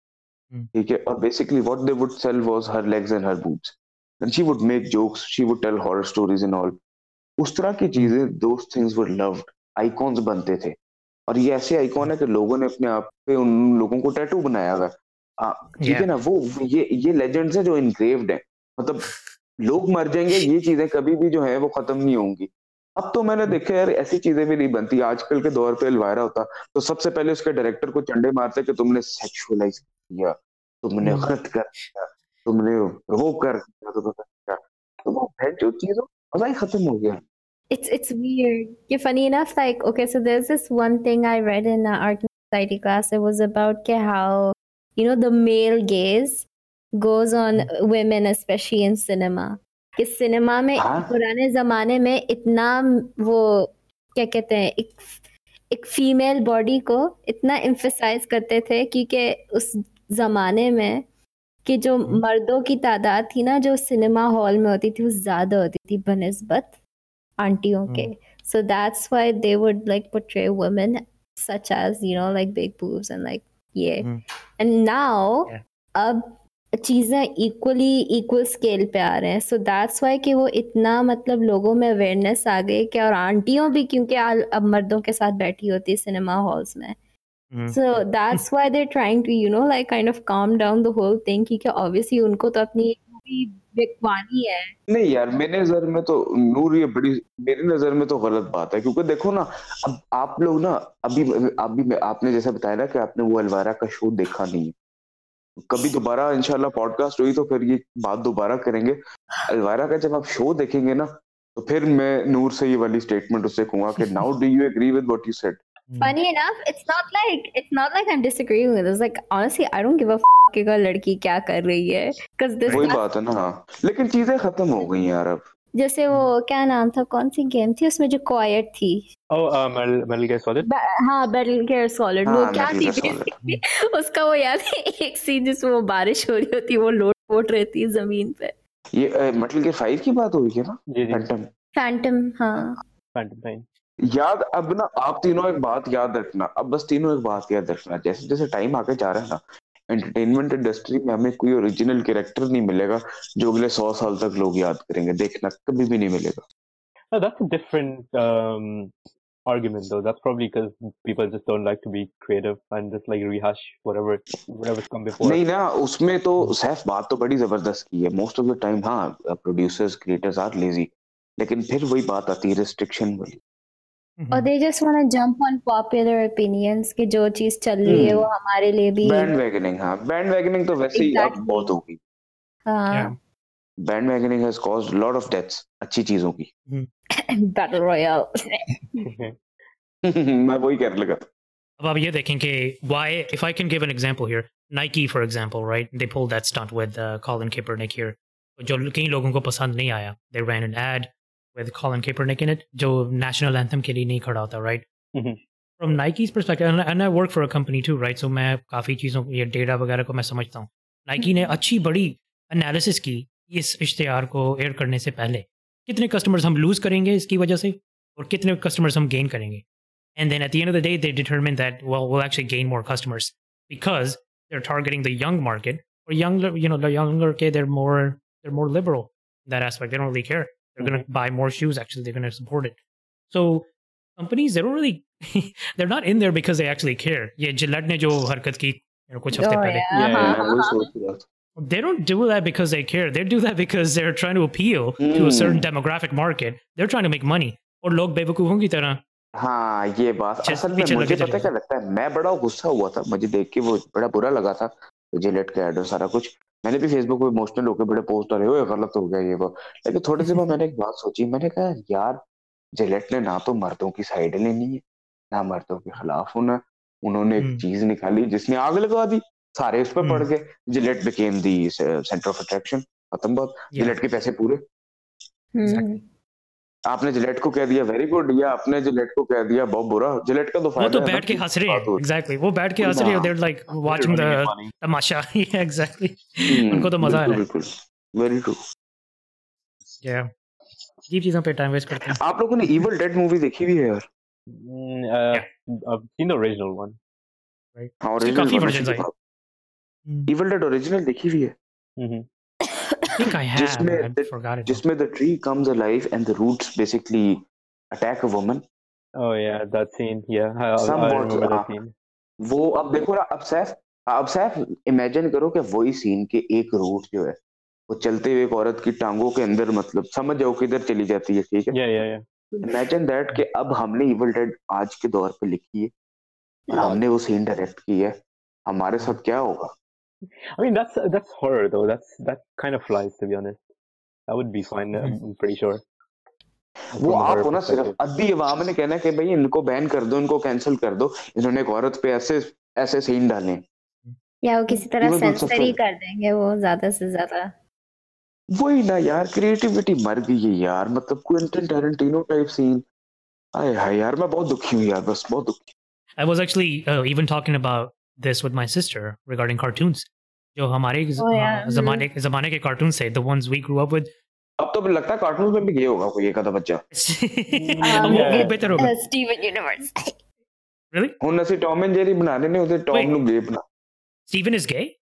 ठीक है, और basically what they would sell was her legs and her boobs and she would make jokes, she would tell horror stories and all. उस तरह की चीजें, those things were loved, icons बनते थे। और ये ऐसे आइकॉन है कि लोगों ने अपने आप पे उन लोगों को टैटू बनाया हुआ है, ठीक है ना, वो ये ये लेजेंड्स हैं जो इनग्रेव्ड हैं। मतलब लोग मर जाएंगे, ये चीजें कभी भी जो है वो खत्म नहीं होंगी। अब तो मैंने देखा यार ऐसी चीजें भी नहीं बनती। आजकल के दौर पे एल्वायरा होता तो सबसे पहले उसके डायरेक्टर को चंडे मारते कि तुमने सेक्सुअलाइज किया, तुमने गलत कर दिया, तुमने वो कर दिया, तो क्या, तो वो है जो चीजों मजा ही खत्म हो गया। It's it's weird. Yeah, funny enough, like okay, so there's this one thing I read in uh, art and society class. It was about ke how you know the male gaze goes on women, especially in cinema. कि सिनेमा में पुराने जमाने में इतना वो क्या कहते हैं एक एक फीमेल बॉडी को इतना एम्फसाइज करते थे क्योंकि उस जमाने में कि जो मर्दों की तादाद थी ना जो सिनेमा हॉल में होती थी वो ज्यादा होती थी बनिस्बत आंटियों के. So that's why they would like portray women such as you know like big boobs and like yeah. Mm. And now yeah. अब चीज़ें इक्वली इक्वल स्केल पे आ रहे हैं, सो दैट्स वाई कि वो इतना मतलब लोगों में अवेयरनेस आ गई कि, और आंटियों भी क्योंकि अब मर्दों के साथ बैठी होती है सिनेमा हॉल्स में, so that's why they trying to you know like kind of calm down the whole thing, क्योंकि ऑब्वियसली उनको तो अपनी मूवी बिकवानी है। नहीं यार, मेरे नजर में तो नूर ये बड़ी मेरी नजर में तो गलत बात है, क्योंकि देखो ना, अब आप लोग ना अभी अभी आपने जैसा बताया ना कि आपने वो अलवारा का शो देखा नहीं है, कभी दोबारा इंशाल्लाह पॉडकास्ट हुई तो फिर ये बात दोबारा करेंगे। अलवारा का जब आप शो देखेंगे ना, तो फिर मैं नूर से ये वाली स्टेटमेंट उससे कहूंगा कि now do you agree with what you said. Funny enough, it's not like it's not like I'm disagreeing with it. It's like honestly, I don't give a f कि लड़की क्या कर रही है, because this वही बात है ना। हाँ, लेकिन चीजें खत्म हो गई यार अब। जैसे वो क्या नाम था, कौन सी गेम थी उसमें जो क्वाइट थी? Oh, uh, Metal, Metal Gear Solid. हाँ, Metal Gear Solid। वो हाँ, क्या Metal थी Gear Solid। basically? उसका वो याद है एक सीन जिसमें वो बारिश हो रही होती है, वो लोट पोट रहती है जमीन पे। ये मेटल गियर फाइव की बात हुई है ना? जी जी। फैंटम। फैंटम, हाँ। Phantom fine. याद अब ना आप तीनों एक बात याद रखना, अब बस तीनों एक बात याद रखना, जैसे जैसे टाइम आगे जा रहा है ना, एंटरटेनमेंट इंडस्ट्री में हमें कोई ओरिजिनल कैरेक्टर नहीं मिलेगा जो अगले सौ साल तक लोग याद करेंगे, देखना कभी भी नहीं मिलेगा। Oh, that's a different um, argument though. That's probably because people just don't like to be creative and just like rehash whatever whatever's come before. नहीं ना, उसमें तो सैफ बात तो बड़ी जबरदस्त की है। मोस्ट ऑफ द टाइम हाँ, प्रोड्यूसर्स क्रिएटर्स आर लेजी, लेकिन फिर वही बात आती है रिस्ट्रिक्शन वाली। और they just want to jump on popular opinions कि जो चीज चल रही है वो हमारे लिए भी। बैंड वैगनिंग, हाँ बैंड वैगनिंग तो वैसे ही अब बहुत होगी। हाँ, bandwagoning has caused lot of deaths अच्छी चीजों की। Battle royale. मैं वही कहने लगा था। अब आप ये देखें कि why, if I can give an example here, Nike for example, right? They pulled that stunt with uh, Colin Kaepernick here. जो कई लोगों को पसंद नहीं आया. They ran an ad with Colin Kaepernick in it, जो national anthem के लिए नहीं खड़ा होता, right? Mm-hmm. From Nike's perspective, and, and I work for a company too, right? So मैं काफ़ी चीज़ों ये डेटा वगैरह को मैं समझता हूँ. Nike ने अच्छी बड़ी एनालिसिस की इस इश्तिहार को एयर करने से पहले, कितने कस्टमर्स हम लूज करेंगे इसकी वजह से और कितने कस्टमर्स हम गेन करेंगे. And then at the end of the day, they determined that, well, we'll actually gain more customers because they're targeting the young market, or younger, you know, the younger kid, they're more, they're more liberal in that aspect. They don't really care. They're mm-hmm. going to buy more shoes. Actually, they're going to support it. So companies, they don't really, they're not in there because they actually care. Yeah, Gillette ne jo harkat ki, you know, kuch hafte pehle. Yeah, yeah, they don't do that because they care. They do that because they're trying to appeal mm. to a certain demographic market. They're trying to make money. और लोग बेवकूफों की तरह. हाँ, ये बात असल में मुझे पता क्या लगता है, मैं बड़ा गुस्सा हुआ था, मुझे देख के वो बड़ा बुरा लगा था, जिलेट का एड और सारा कुछ। मैंने भी फेसबुक पे इमोशनल होकर बड़े पोस्ट डाले, ओए गलत हो गया ये वो। लेकिन थोड़े से बाद मैंने एक बात सोची, मैंने कहा यार जिलेट ने ना तो मर्दों की साइड लेनी है, ना मर्दों के खिलाफ होना। उन्होंने एक चीज निकाली जिसने आग लगा दी, सारे उस पर पड़ गए। Gillette became the centre of attraction, खत्म बात। जिलेट के पैसे पूरे। आपने जिलेट को कह दिया वेरी गुड, या आपने जिलेट को कह दिया बहुत बुरा। जिलेट का तो फायदा है, वो तो बैठ के हंस रहे हैं। एग्जैक्टली, वो बैठ के हंस रहे हैं, they are like watching the तमाशा। एग्जैक्टली, उनको तो मजा आ रहा है। बिल्कुल, वेरी ट्रू। या ये चीजों पे टाइम वेस्ट करते हैं। आप लोगों ने इविल डेड मूवी देखी भी है यार? I've seen the original one. Right. हाँ, काफी वर्जन्स हैं। इविल डेड ओरिजिनल देखी भी है? हम्म। I think I have. जिसमें I forgot it. जिसमें the tree comes alive and the roots basically attack a woman. Oh yeah, that scene. Yeah, I, I remember that scene. वो अब देखो ना, अब सैफ अब सैफ इमेजिन करो कि वही सीन के एक रूट जो है वो चलते हुए एक औरत की टांगों के अंदर, मतलब समझ जाओ किधर चली जाती है, ठीक है? Yeah, yeah, yeah. Imagine that कि अब हमने इविल डेड आज के दौर पे लिखी है और हमने वो सीन डायरेक्ट की है, हमारे साथ क्या होगा? I mean, that's that's horror though. That's that kind of flies, to be honest. That would be fine. I'm pretty sure. वो आप हो ना, सिर्फ अद्दी अवाम ने कहना कि भाई इनको बैन कर दो, इनको कैंसिल कर दो, इन्होंने एक औरत पे ऐसे ऐसे सीन डाले, या वो किसी तरह सेंसर ही कर देंगे वो ज्यादा से ज्यादा। वही ना यार, क्रिएटिविटी मर गई है यार। मतलब क्विंटन टैरेंटिनो टाइप सीन, आए हाय यार, मैं बहुत दुखी हूँ यार, बस बहुत दुखी। I was actually uh, even talking about this with my sister regarding cartoons. जो हमारे oh, yeah. ज़माने ज़माने के cartoons थे, the ones we grew up with. अब तो लगता है कार्टून में भी ये होगा कोई एक आधा बच्चा। वो बेहतर होगा। Steven Universe. Really? ਹੁਣ ਅਸੀਂ टॉम एंड जेरी बना रहे ने, उसे टॉम ਨੂੰ गे बना। Steven is gay?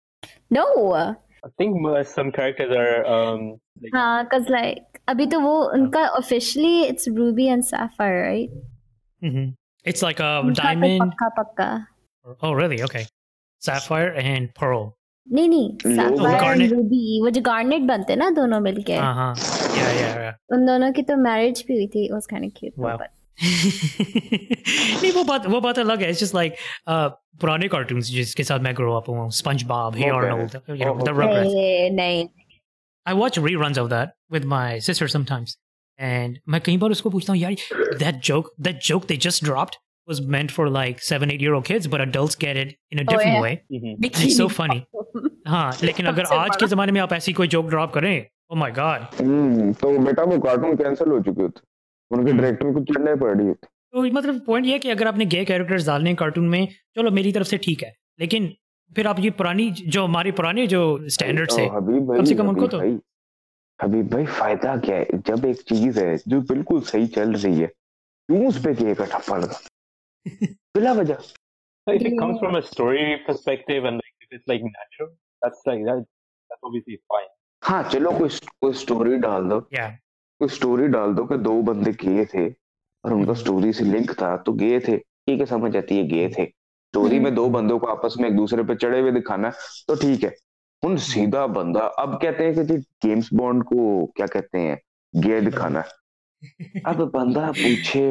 No. I think uh, some characters are um like, हाँ, cause like अभी तो वो उनका officially it's Ruby and Sapphire, right? Mm-hmm. It's like a उनका तो diamond. पक्का पक्का. Oh, really? Okay. Sapphire and Pearl. नहीं नहीं, लोग- Sapphire and Garnet. Ruby वो जो Garnet बनते ना दोनों मिलके. Uh huh. Yeah, yeah, yeah. उन दोनों की तो marriage भी हुई थी. It was kind of cute. Wow. But नहीं वो बात वो बात अलग है. It's just like uh, पुराने cartoons जिसके साथ मैं grow up हूँ. SpongeBob, Hey Okay. Arnold, you know, Oh, the okay. Rugrats. नहीं नहीं. I watch reruns of that with my sister sometimes, and मैं कई बार उसको पूछता हूँ यार that joke that joke they just dropped was meant for like seven eight year old kids, but adults get it in a Oh, different yeah? way. mhm. It's so funny. हाँ लेकिन अगर सबसे आज के बड़ा। जमाने में आप ऐसी कोई जोक ड्रॉप करें, oh my god. हम्म, तो बेटा वो कार्टून कैंसिल हो चुके होते, उनके हम्म। डायरेक्टर को चिढ़ने पड़ रही होती। तो मतलब पॉइंट ये है कि अगर आपने गे कैरेक्टर्स डालने कार्टून में, चलो मेरी तरफ से ठीक है, लेकिन फिर आप ये पुरानी जो हमारे पुराने जो स्टैंडर्ड्स है, ओ, हबीब भाई, कम से कम उनको हबीब तो- भाई, हबीब भाई फायदा क्या है जब एक चीज है जो बिल्कुल सही चल रही है, क्यों उस पे के का ठप्पा लगा बिला वजह। So if it comes from a story perspective and like if it's like natural, that's like that that's obviously fine. हाँ चलो कोई कोई स्टोरी डाल दो, yeah. कोई स्टोरी डाल दो कि दो बंदे गे थे और उनका स्टोरी से लिंक था, तो गे थे, ठीक है, समझ आती है गे थे। स्टोरी में दो बंदों को आपस में एक दूसरे पे चढ़े हुए दिखाना है तो ठीक है। उन सीधा बंदा अब कहते हैं कि जी जेम्स बॉन्ड को क्या कहते हैं गे दिखाना है, अब बंदा पूछे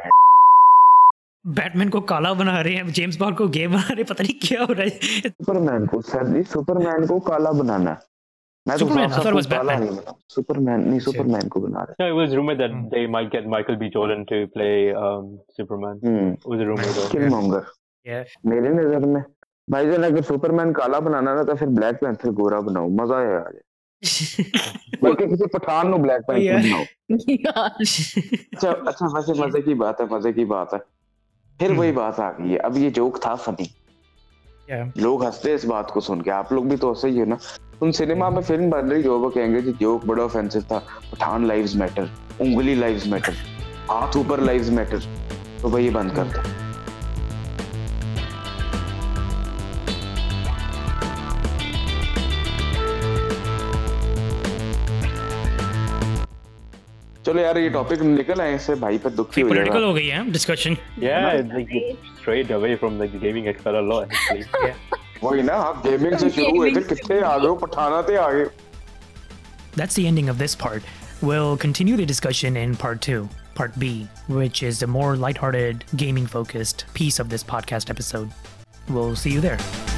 बैटमैन को काला बना रहे हैं, जेम्स बॉन्ड को गे बना रहे हैं, पता नहीं क्या हो रहा है। सुपरमैन को, सर जी सुपरमैन को काला बनाना है। मैं तो Superman, साफ I thought it was साफ काला Batman. नहीं बना, सुपरमैन नहीं, सुपरमैन को बना रहे No, it was rumored that Hmm. they might get Michael B. Jordan to play um, Superman. हैं। Hmm, It was a rumor though. Killmonger. Yeah. मेरे नजर में भाईजान अगर सुपरमैन काला बनाना ना तो फिर ब्लैक पैंथर गोरा बनाओ, मजा आया यार। बल्कि किसी Pathan no Black Panther Yeah. बनाओ। अच्छा अच्छा, वैसे मजे की बात है, मजे की बात है। फिर वही बात आ गई है, अब ये जोक था फनी, Yeah. लोग हंसते हैं इस बात को सुन के, आप लोग भी तो ऐसे ही हो ना। तुम सिनेमा में फिल्म बन रही हो, वो कहेंगे जी जोक बड़ा ऑफेंसिव था, पठान लाइव्स मैटर, उंगली लाइव्स मैटर, हाथ ऊपर लाइव्स मैटर, तो भाई ये बंद कर दो। चलो यार ये टॉपिक निकल आए इससे, भाई पे दुखी हो पॉलिटिकल जाएगा। हो गई है discussion. Yeah, it's like it strayed away from like the gaming expert a lot actually. वही ना, आप गेमिंग से शुरू हुए थे, कितने आ गए हो, पठाना थे आ गए। That's the ending of this part. We'll continue the discussion in part two, part B, which is a more lighthearted, gaming focused piece of this podcast episode. We'll see you there.